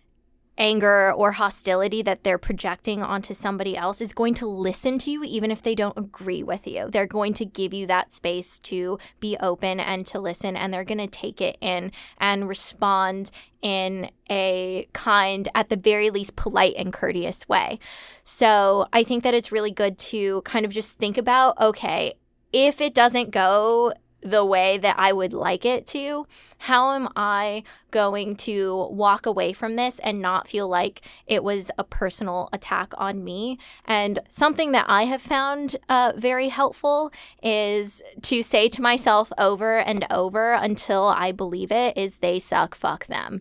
anger or hostility that they're projecting onto somebody else is going to listen to you even if they don't agree with you. They're going to give you that space to be open and to listen, and they're going to take it in and respond in a kind, at the very least, polite and courteous way. So I think that it's really good to kind of just think about, okay, if it doesn't go the way that I would like it to, how am I going to walk away from this and not feel like it was a personal attack on me? And something that I have found uh, very helpful is to say to myself over and over until I believe it is, they suck, fuck them.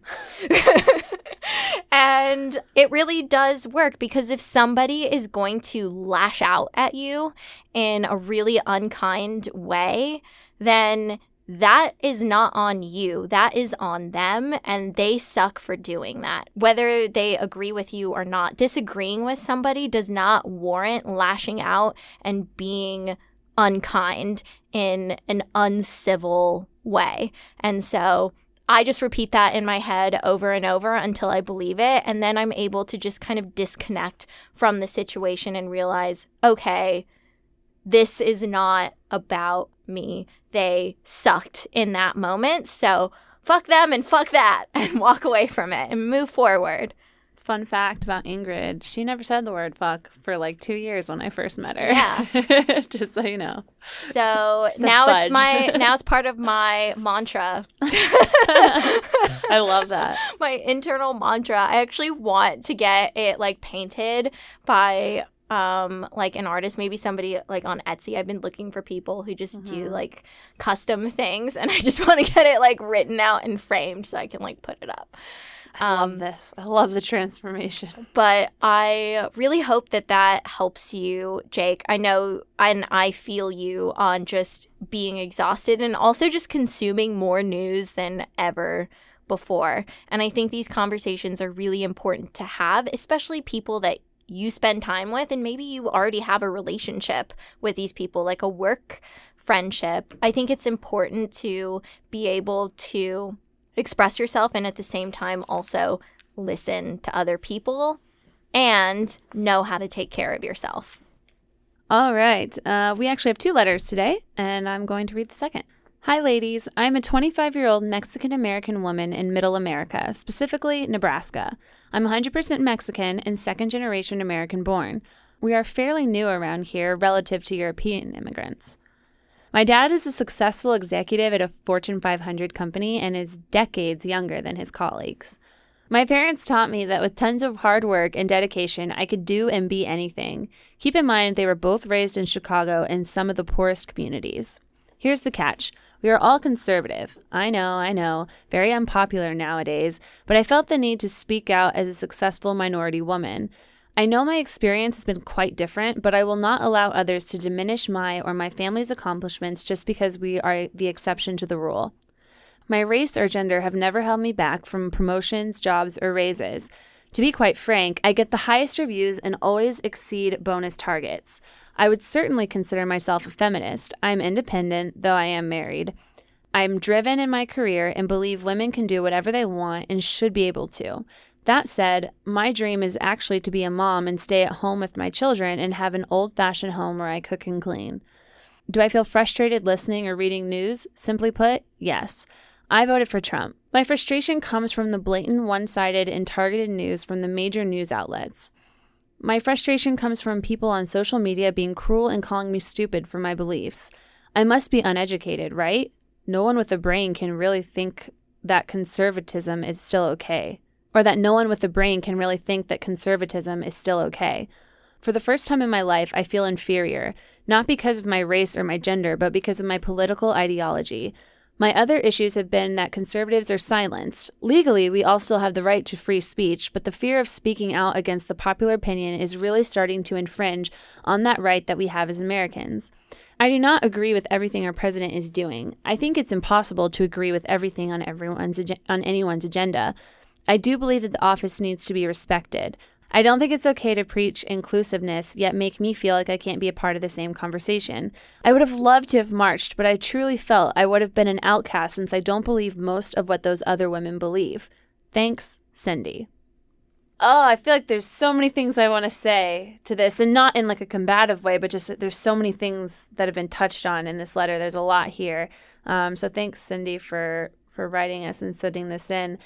And it really does work, because if somebody is going to lash out at you in a really unkind way, then that is not on you. That is on them, and they suck for doing that. Whether they agree with you or not, disagreeing with somebody does not warrant lashing out and being unkind in an uncivil way. And so I just repeat that in my head over and over until I believe it. And then I'm able to just kind of disconnect from the situation and realize, okay, this is not about me. They sucked in that moment. So fuck them and fuck that, and walk away from it and move forward. Fun fact about Ingrid, she never said the word fuck for like two years when I first met her. Yeah. Just so you know. So She's a now it's fudge. my now it's part of my mantra. I love that. My internal mantra. I actually want to get it like painted by um like an artist, maybe somebody like on Etsy. I've been looking for people who just mm-hmm. do like custom things, and I just want to get it like written out and framed so I can like put it up. I love um, this. I love the transformation. But I really hope that that helps you, Jake. I know, and I feel you on just being exhausted and also just consuming more news than ever before. And I think these conversations are really important to have, especially people that you spend time with, and maybe you already have a relationship with these people, like a work friendship. I think it's important to be able to express yourself and at the same time also listen to other people and know how to take care of yourself. All right. Uh, we actually have two letters today, and I'm going to read the second. Hi, ladies. I'm a twenty-five-year-old Mexican-American woman in Middle America, specifically Nebraska. I'm one hundred percent Mexican and second-generation American-born. We are fairly new around here relative to European immigrants. My dad is a successful executive at a Fortune five hundred company and is decades younger than his colleagues. My parents taught me that with tons of hard work and dedication, I could do and be anything. Keep in mind they were both raised in Chicago in some of the poorest communities. Here's the catch. We are all conservative. I know, I know, very unpopular nowadays, but I felt the need to speak out as a successful minority woman. I know my experience has been quite different, but I will not allow others to diminish my or my family's accomplishments just because we are the exception to the rule. My race or gender have never held me back from promotions, jobs, or raises. To be quite frank, I get the highest reviews and always exceed bonus targets. I would certainly consider myself a feminist. I'm independent, though I am married. I'm driven in my career and believe women can do whatever they want and should be able to. That said, my dream is actually to be a mom and stay at home with my children and have an old-fashioned home where I cook and clean. Do I feel frustrated listening or reading news? Simply put, yes. I voted for Trump. My frustration comes from the blatant, one-sided, and targeted news from the major news outlets. My frustration comes from people on social media being cruel and calling me stupid for my beliefs. I must be uneducated, right? No one with a brain can really think that conservatism is still okay. Or that no one with a brain can really think that conservatism is still okay. For the first time in my life, I feel inferior, not because of my race or my gender, but because of my political ideology. My other issues have been that conservatives are silenced. Legally, we all still have the right to free speech, but the fear of speaking out against the popular opinion is really starting to infringe on that right that we have as Americans. I do not agree with everything our president is doing. I think it's impossible to agree with everything on everyone's ag- on anyone's agenda. I do believe that the office needs to be respected. I don't think it's okay to preach inclusiveness, yet make me feel like I can't be a part of the same conversation. I would have loved to have marched, but I truly felt I would have been an outcast since I don't believe most of what those other women believe. Thanks, Cindy. Oh, I feel like there's so many things I want to say to this, and not in like a combative way, but just there's so many things that have been touched on in this letter. There's a lot here. Um, so thanks, Cindy, for, for writing us and sending this in.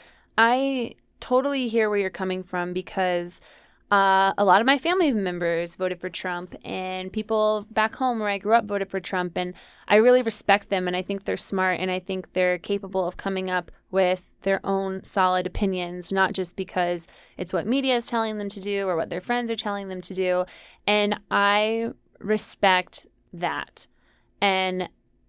I totally hear where you're coming from because uh, a lot of my family members voted for Trump, and people back home where I grew up voted for Trump, and I really respect them, and I think they're smart, and I think they're capable of coming up with their own solid opinions, not just because it's what media is telling them to do or what their friends are telling them to do, and I respect that. And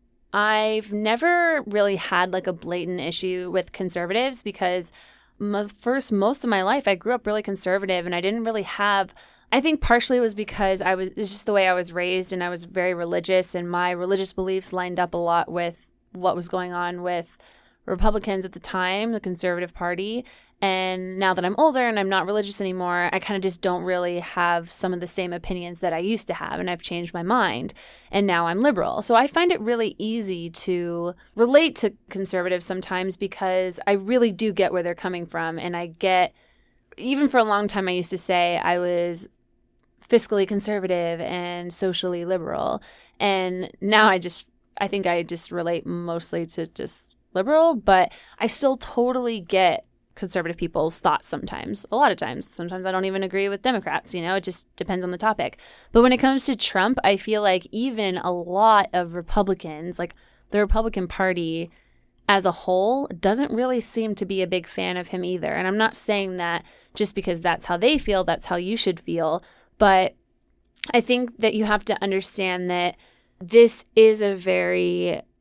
I've never really had like a blatant issue with conservatives because my first most of my life I grew up really conservative, and I didn't really have I think partially it was because I was it's just the way I was raised, and I was very religious, and my religious beliefs lined up a lot with what was going on with Republicans at the time, the Conservative Party. And now that I'm older and I'm not religious anymore, I kind of just don't really have some of the same opinions that I used to have, and I've changed my mind, and now I'm liberal. So I find it really easy to relate to conservatives sometimes because I really do get where they're coming from, and I get, even for a long time I used to say I was fiscally conservative and socially liberal, and now I just, I think I just relate mostly to just liberal, but I still totally get conservative people's thoughts sometimes, a lot of times. Sometimes I don't even agree with Democrats, you know, it just depends on the topic. But when it comes to Trump, I feel like even a lot of Republicans, like the Republican Party as a whole, doesn't really seem to be a big fan of him either. And I'm not saying that just because that's how they feel, that's how you should feel. But I think that you have to understand that this is a very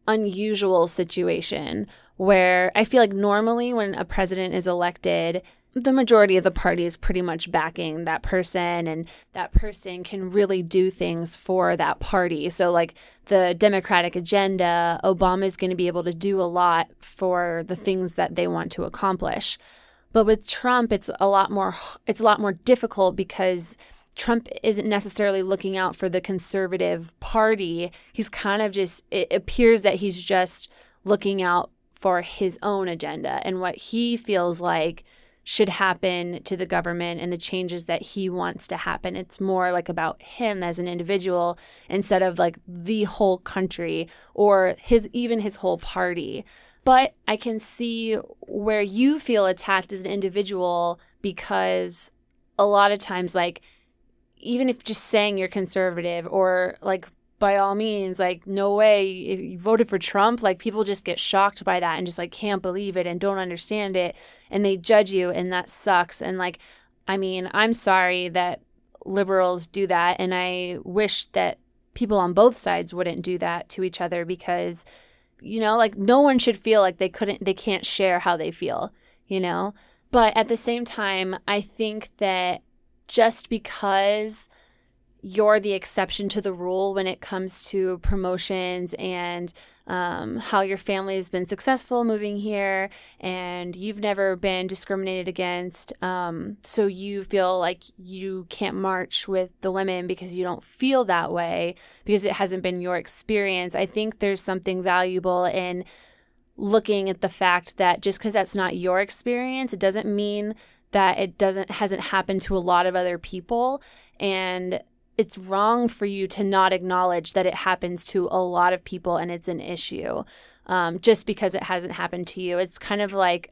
unusual situation where I feel like normally when a president is elected, the majority of the party is pretty much backing that person, and that person can really do things for that party. So like the Democratic agenda, Obama is going to be able to do a lot for the things that they want to accomplish. But with Trump, it's a lot more it's a lot more difficult because Trump isn't necessarily looking out for the conservative party. He's kind of just, it appears that he's just looking out for his own agenda and what he feels like should happen to the government and the changes that he wants to happen. It's more like about him as an individual instead of like the whole country or his even his whole party. But I can see where you feel attacked as an individual because a lot of times, like, even if just saying you're conservative or like, by all means, like, no way, if you voted for Trump, like, people just get shocked by that and just like can't believe it and don't understand it and they judge you, and that sucks. And like, I mean, I'm sorry that liberals do that, and I wish that people on both sides wouldn't do that to each other because, you know, like, no one should feel like they couldn't, they can't share how they feel, you know? But at the same time, I think that just because you're the exception to the rule when it comes to promotions and um, how your family has been successful moving here and you've never been discriminated against, um, so you feel like you can't march with the women because you don't feel that way because it hasn't been your experience. I think there's something valuable in looking at the fact that just because that's not your experience, it doesn't mean that it doesn't hasn't happened to a lot of other people. And it's wrong for you to not acknowledge that it happens to a lot of people and it's an issue um, just because it hasn't happened to you. It's kind of like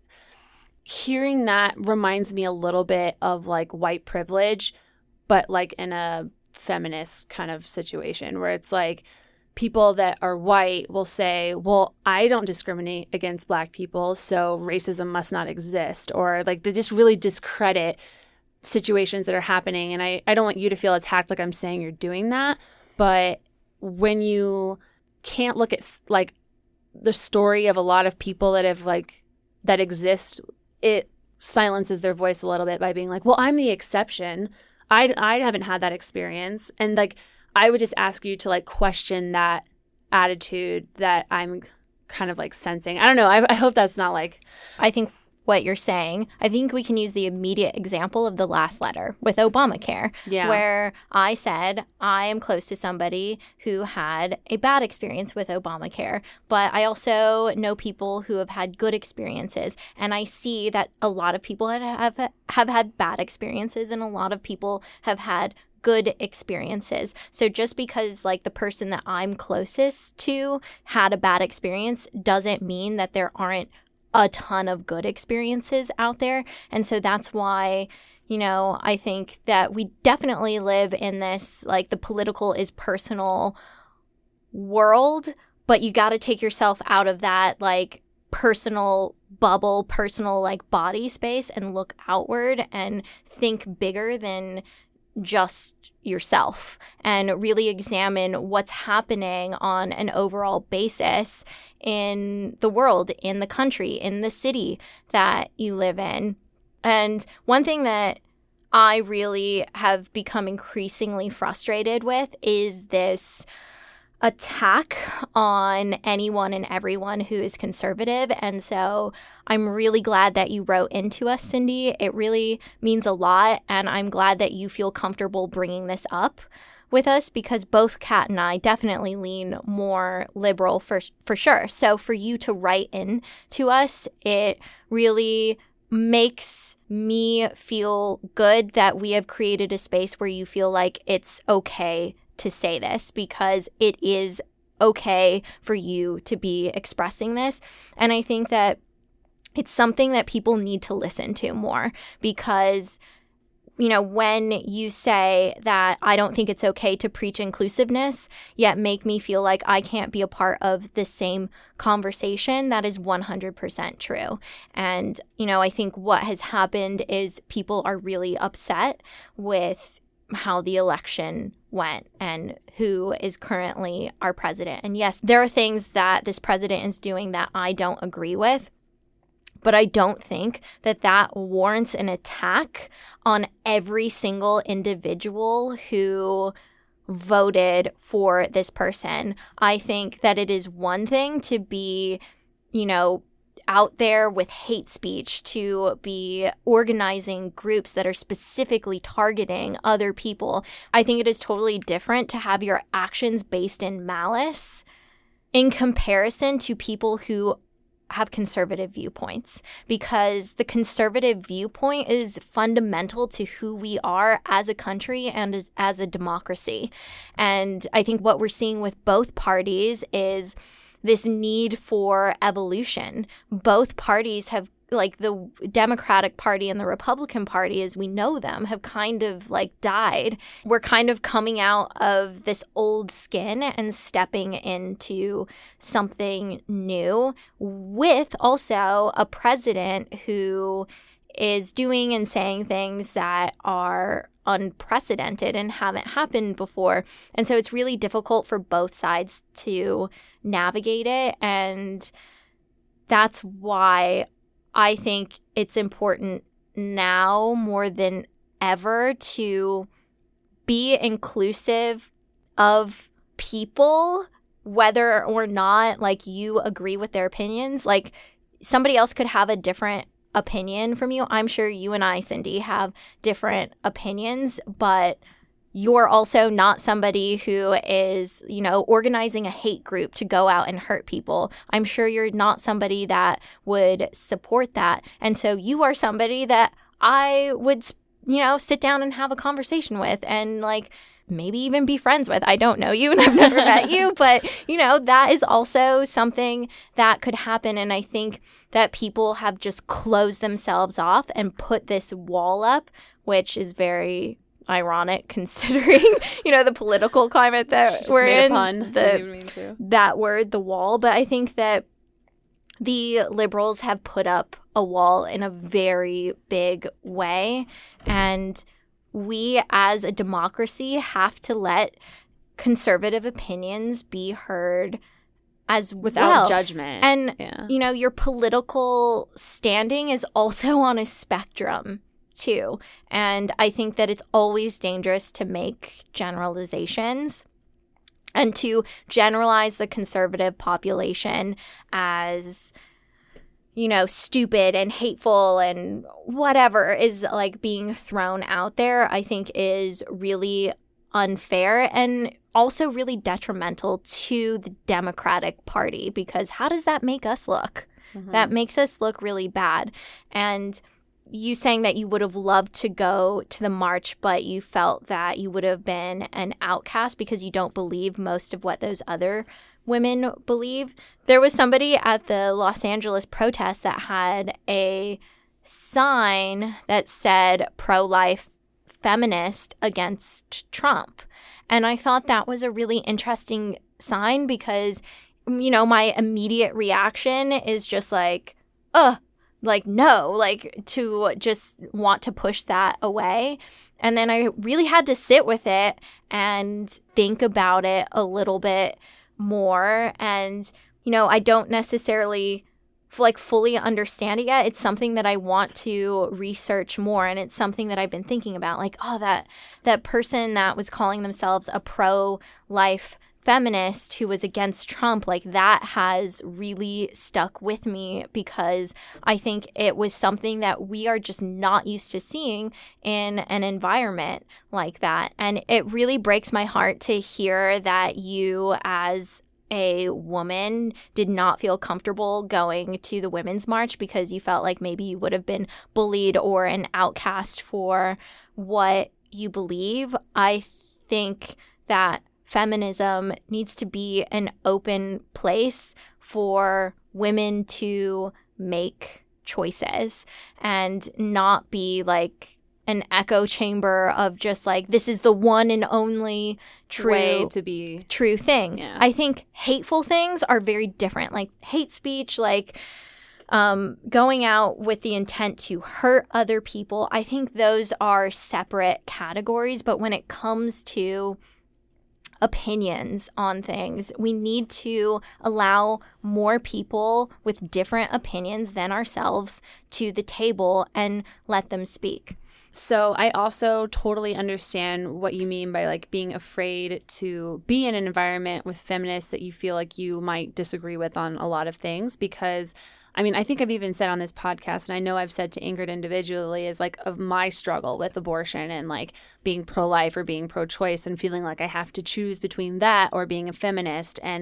hearing that reminds me a little bit of like white privilege, but like in a feminist kind of situation where it's like people that are white will say, well, I don't discriminate against Black people, so racism must not exist. Or like they just really discredit situations that are happening. And I, I don't want you to feel attacked like I'm saying you're doing that. But when you can't look at like the story of a lot of people that have like that exist, it silences their voice a little bit by being like, well, I'm the exception. I, I haven't had that experience. And like, I would just ask you to like question that attitude that I'm kind of like sensing. I don't know. I, I hope that's not like. I think what you're saying, I think we can use the immediate example of the last letter with Obamacare, yeah. where I said I am close to somebody who had a bad experience with Obamacare, but I also know people who have had good experiences, and I see that a lot of people have have, have had bad experiences, and a lot of people have had good experiences. So just because like the person that I'm closest to had a bad experience doesn't mean that there aren't a ton of good experiences out there. And so that's why, you know, I think that we definitely live in this, like, the political is personal world, but you got to take yourself out of that, like, personal bubble, personal, like, body space and look outward and think bigger than just yourself and really examine what's happening on an overall basis in the world, in the country, in the city that you live in. And one thing that I really have become increasingly frustrated with is this attack on anyone and everyone who is conservative. And so I'm really glad that you wrote into us, Cindy. It really means a lot. And I'm glad that you feel comfortable bringing this up with us because both Kat and I definitely lean more liberal for for sure. So for you to write in to us, it really makes me feel good that we have created a space where you feel like it's okay to say this because it is okay for you to be expressing this. And I think that it's something that people need to listen to more because, you know, when you say that I don't think it's okay to preach inclusiveness, yet make me feel like I can't be a part of the same conversation, that is one hundred percent true. And, you know, I think what has happened is people are really upset with how the election went and who is currently our president. And yes, there are things that this president is doing that I don't agree with, but I don't think that that warrants an attack on every single individual who voted for this person. I think that it is one thing to be, you know, out there with hate speech, to be organizing groups that are specifically targeting other people. I think it is totally different to have your actions based in malice in comparison to people who have conservative viewpoints, because the conservative viewpoint is fundamental to who we are as a country and as, as a democracy. And I think what we're seeing with both parties is this need for evolution. Both parties have, like the Democratic Party and the Republican Party, as we know them, have kind of like died. We're kind of coming out of this old skin and stepping into something new, with also a president who is doing and saying things that are unprecedented and haven't happened before. And so it's really difficult for both sides to navigate it. And that's why I think it's important now more than ever to be inclusive of people, whether or not like you agree with their opinions. Like somebody else could have a different opinion from you. I'm sure you and I, Cindy, have different opinions, but you're also not somebody who is, you know, organizing a hate group to go out and hurt people. I'm sure you're not somebody that would support that. And so you are somebody that I would, you know, sit down and have a conversation with and like maybe even be friends with. I don't know you and I've never met you, but, you know, that is also something that could happen. And I think that people have just closed themselves off and put this wall up, which is very ironic considering, you know, the political climate that Just we're made in. A pun. The, Didn't even mean to. That word, the wall. But I think that the liberals have put up a wall in a very big way. And we as a democracy have to let conservative opinions be heard as without well. judgment. And, yeah. you know, your political standing is also on a spectrum too. And I think that it's always dangerous to make generalizations and to generalize the conservative population as, you know, stupid and hateful and whatever is like being thrown out there, I think is really unfair and also really detrimental to the Democratic Party, because how does that make us look? Mm-hmm. That makes us look really bad. And you saying that you would have loved to go to the march, but you felt that you would have been an outcast because you don't believe most of what those other women believe. There was somebody at the Los Angeles protest that had a sign that said pro-life feminist against Trump. And I thought that was a really interesting sign because, you know, my immediate reaction is just like, ugh. Like, no, like to just want to push that away. And then I really had to sit with it and think about it a little bit more. And, you know, I don't necessarily like fully understand it yet. It's something that I want to research more. And it's something that I've been thinking about, like, oh, that that person that was calling themselves a pro-life feminist who was against Trump, like that has really stuck with me because I think it was something that we are just not used to seeing in an environment like that. And it really breaks my heart to hear that you as a woman did not feel comfortable going to the Women's March because you felt like maybe you would have been bullied or an outcast for what you believe. I think that feminism needs to be an open place for women to make choices and not be like an echo chamber of just like, this is the one and only true way to be true thing. Yeah. I think hateful things are very different. Like hate speech, like um, going out with the intent to hurt other people. I think those are separate categories. But when it comes to opinions on things, we need to allow more people with different opinions than ourselves to the table and let them speak. So I also totally understand what you mean by like being afraid to be in an environment with feminists that you feel like you might disagree with on a lot of things, because I mean, I think I've even said on this podcast, and I know I've said to Ingrid individually, is like of my struggle with abortion and like being pro-life or being pro-choice and feeling like I have to choose between that or being a feminist. And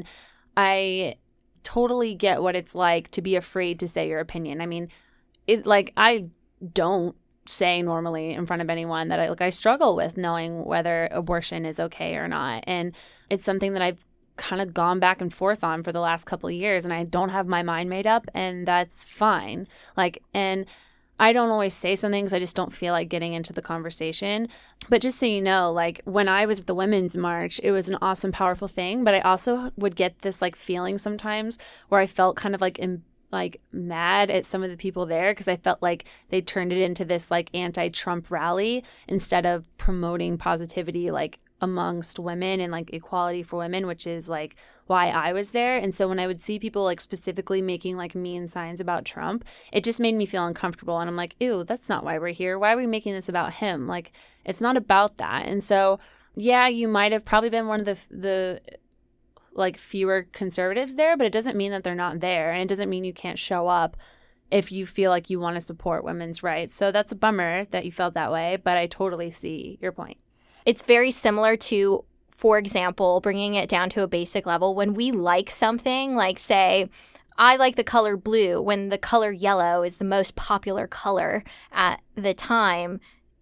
I totally get what it's like to be afraid to say your opinion. I mean, it like I don't say normally in front of anyone that I like I struggle with knowing whether abortion is okay or not. And it's something that I've kind of gone back and forth on for the last couple of years, and I don't have my mind made up, and that's fine. Like, and I don't always say something because I just don't feel like getting into the conversation. But just so you know, like when I was at the Women's March, it was an awesome, powerful thing. But I also would get this like feeling sometimes where I felt kind of like in, like mad at some of the people there because I felt like they turned it into this like anti-Trump rally instead of promoting positivity like amongst women and like equality for women, which is like why I was there. And so when I would see people like specifically making like mean signs about Trump, it just made me feel uncomfortable. And I'm like, ew, that's not why we're here. Why are we making this about him? Like, it's not about that. And so, yeah, you might have probably been one of the the like fewer conservatives there, but it doesn't mean that they're not there. And it doesn't mean you can't show up if you feel like you want to support women's rights. So that's a bummer that you felt that way, but I totally see your point. It's very similar to, for example, bringing it down to a basic level. When we like something, like say, I like the color blue, when the color yellow is the most popular color at the time,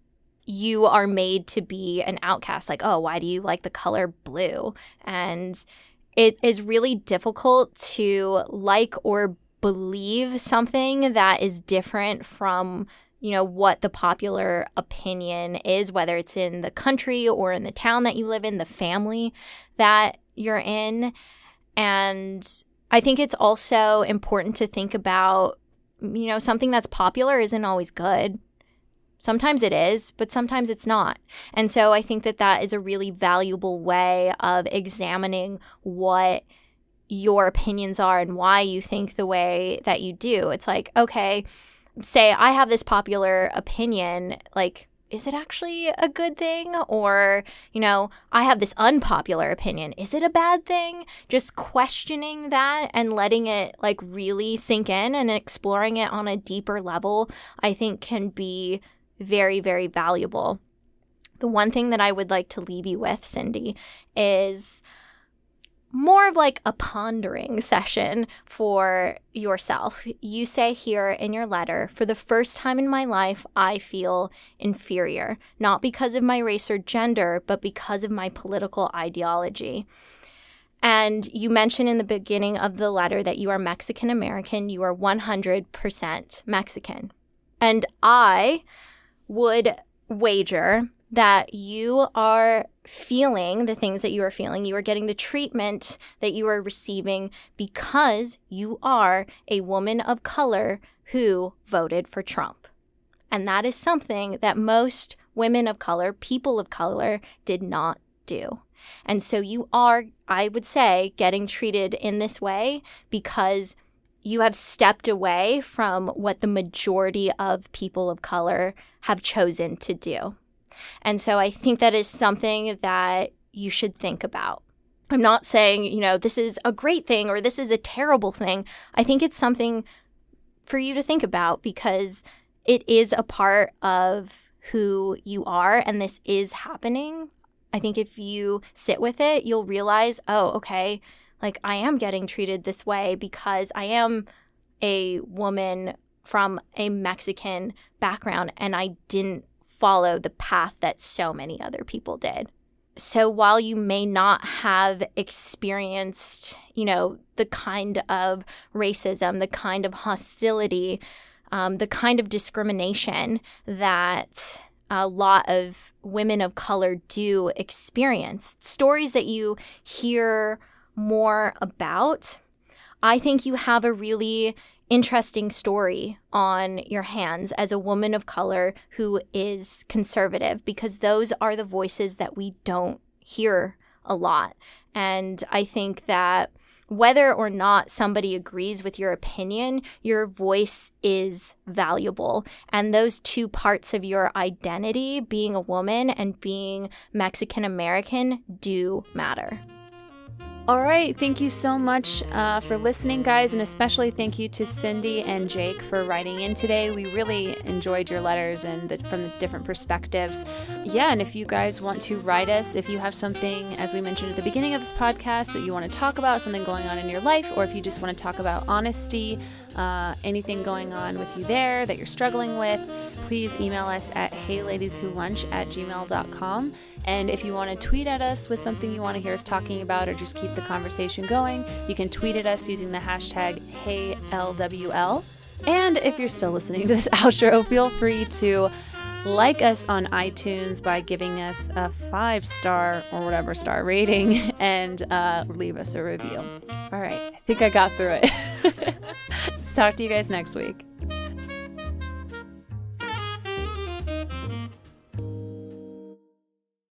you are made to be an outcast. Like, oh, why do you like the color blue? And it is really difficult to like or believe something that is different from, you know, what the popular opinion is, whether it's in the country or in the town that you live in, the family that you're in. And I think it's also important to think about, you know, something that's popular isn't always good. Sometimes it is, but sometimes it's not. And so I think that that is a really valuable way of examining what your opinions are and why you think the way that you do. It's like, okay, say I have this popular opinion, like, is it actually a good thing? Or, you know, I have this unpopular opinion. Is it a bad thing? Just questioning that and letting it like really sink in and exploring it on a deeper level, I think can be very, very valuable. The one thing that I would like to leave you with, Cindy, is more of like a pondering session for yourself. You say here in your letter, for the first time in my life, I feel inferior, not because of my race or gender, but because of my political ideology. And you mention in the beginning of the letter that you are Mexican American, you are one hundred percent Mexican. And I would wager that you are feeling the things that you are feeling. You are getting the treatment that you are receiving because you are a woman of color who voted for Trump. And that is something that most women of color, people of color, did not do. And so you are, I would say, getting treated in this way because you have stepped away from what the majority of people of color have chosen to do. And so I think that is something that you should think about. I'm not saying, you know, this is a great thing or this is a terrible thing. I think it's something for you to think about because it is a part of who you are and this is happening. I think if you sit with it, you'll realize, oh, okay, like I am getting treated this way because I am a woman from a Mexican background and I didn't follow the path that so many other people did. So while you may not have experienced, you know, the kind of racism, the kind of hostility, um, the kind of discrimination that a lot of women of color do experience, stories that you hear more about, I think you have a really interesting story on your hands as a woman of color who is conservative, because those are the voices that we don't hear a lot. And I think that whether or not somebody agrees with your opinion, your voice is valuable. And those two parts of your identity, being a woman and being Mexican American, do matter. All right. Thank you so much uh, for listening, guys. And especially thank you to Cindy and Jake for writing in today. We really enjoyed your letters and the, from the different perspectives. Yeah. And if you guys want to write us, if you have something, as we mentioned at the beginning of this podcast, that you want to talk about, something going on in your life, or if you just want to talk about honesty, uh, anything going on with you there that you're struggling with, please email us at heyladieswholunch at gmail dot com. And if you want to tweet at us with something you want to hear us talking about, or just keep the conversation going, you can tweet at us using the hashtag Hey L W L. And if you're still listening to this outro, feel free to like us on iTunes by giving us a five star or whatever star rating, and uh, leave us a review. All right, I think I got through it. Let's talk to you guys next week.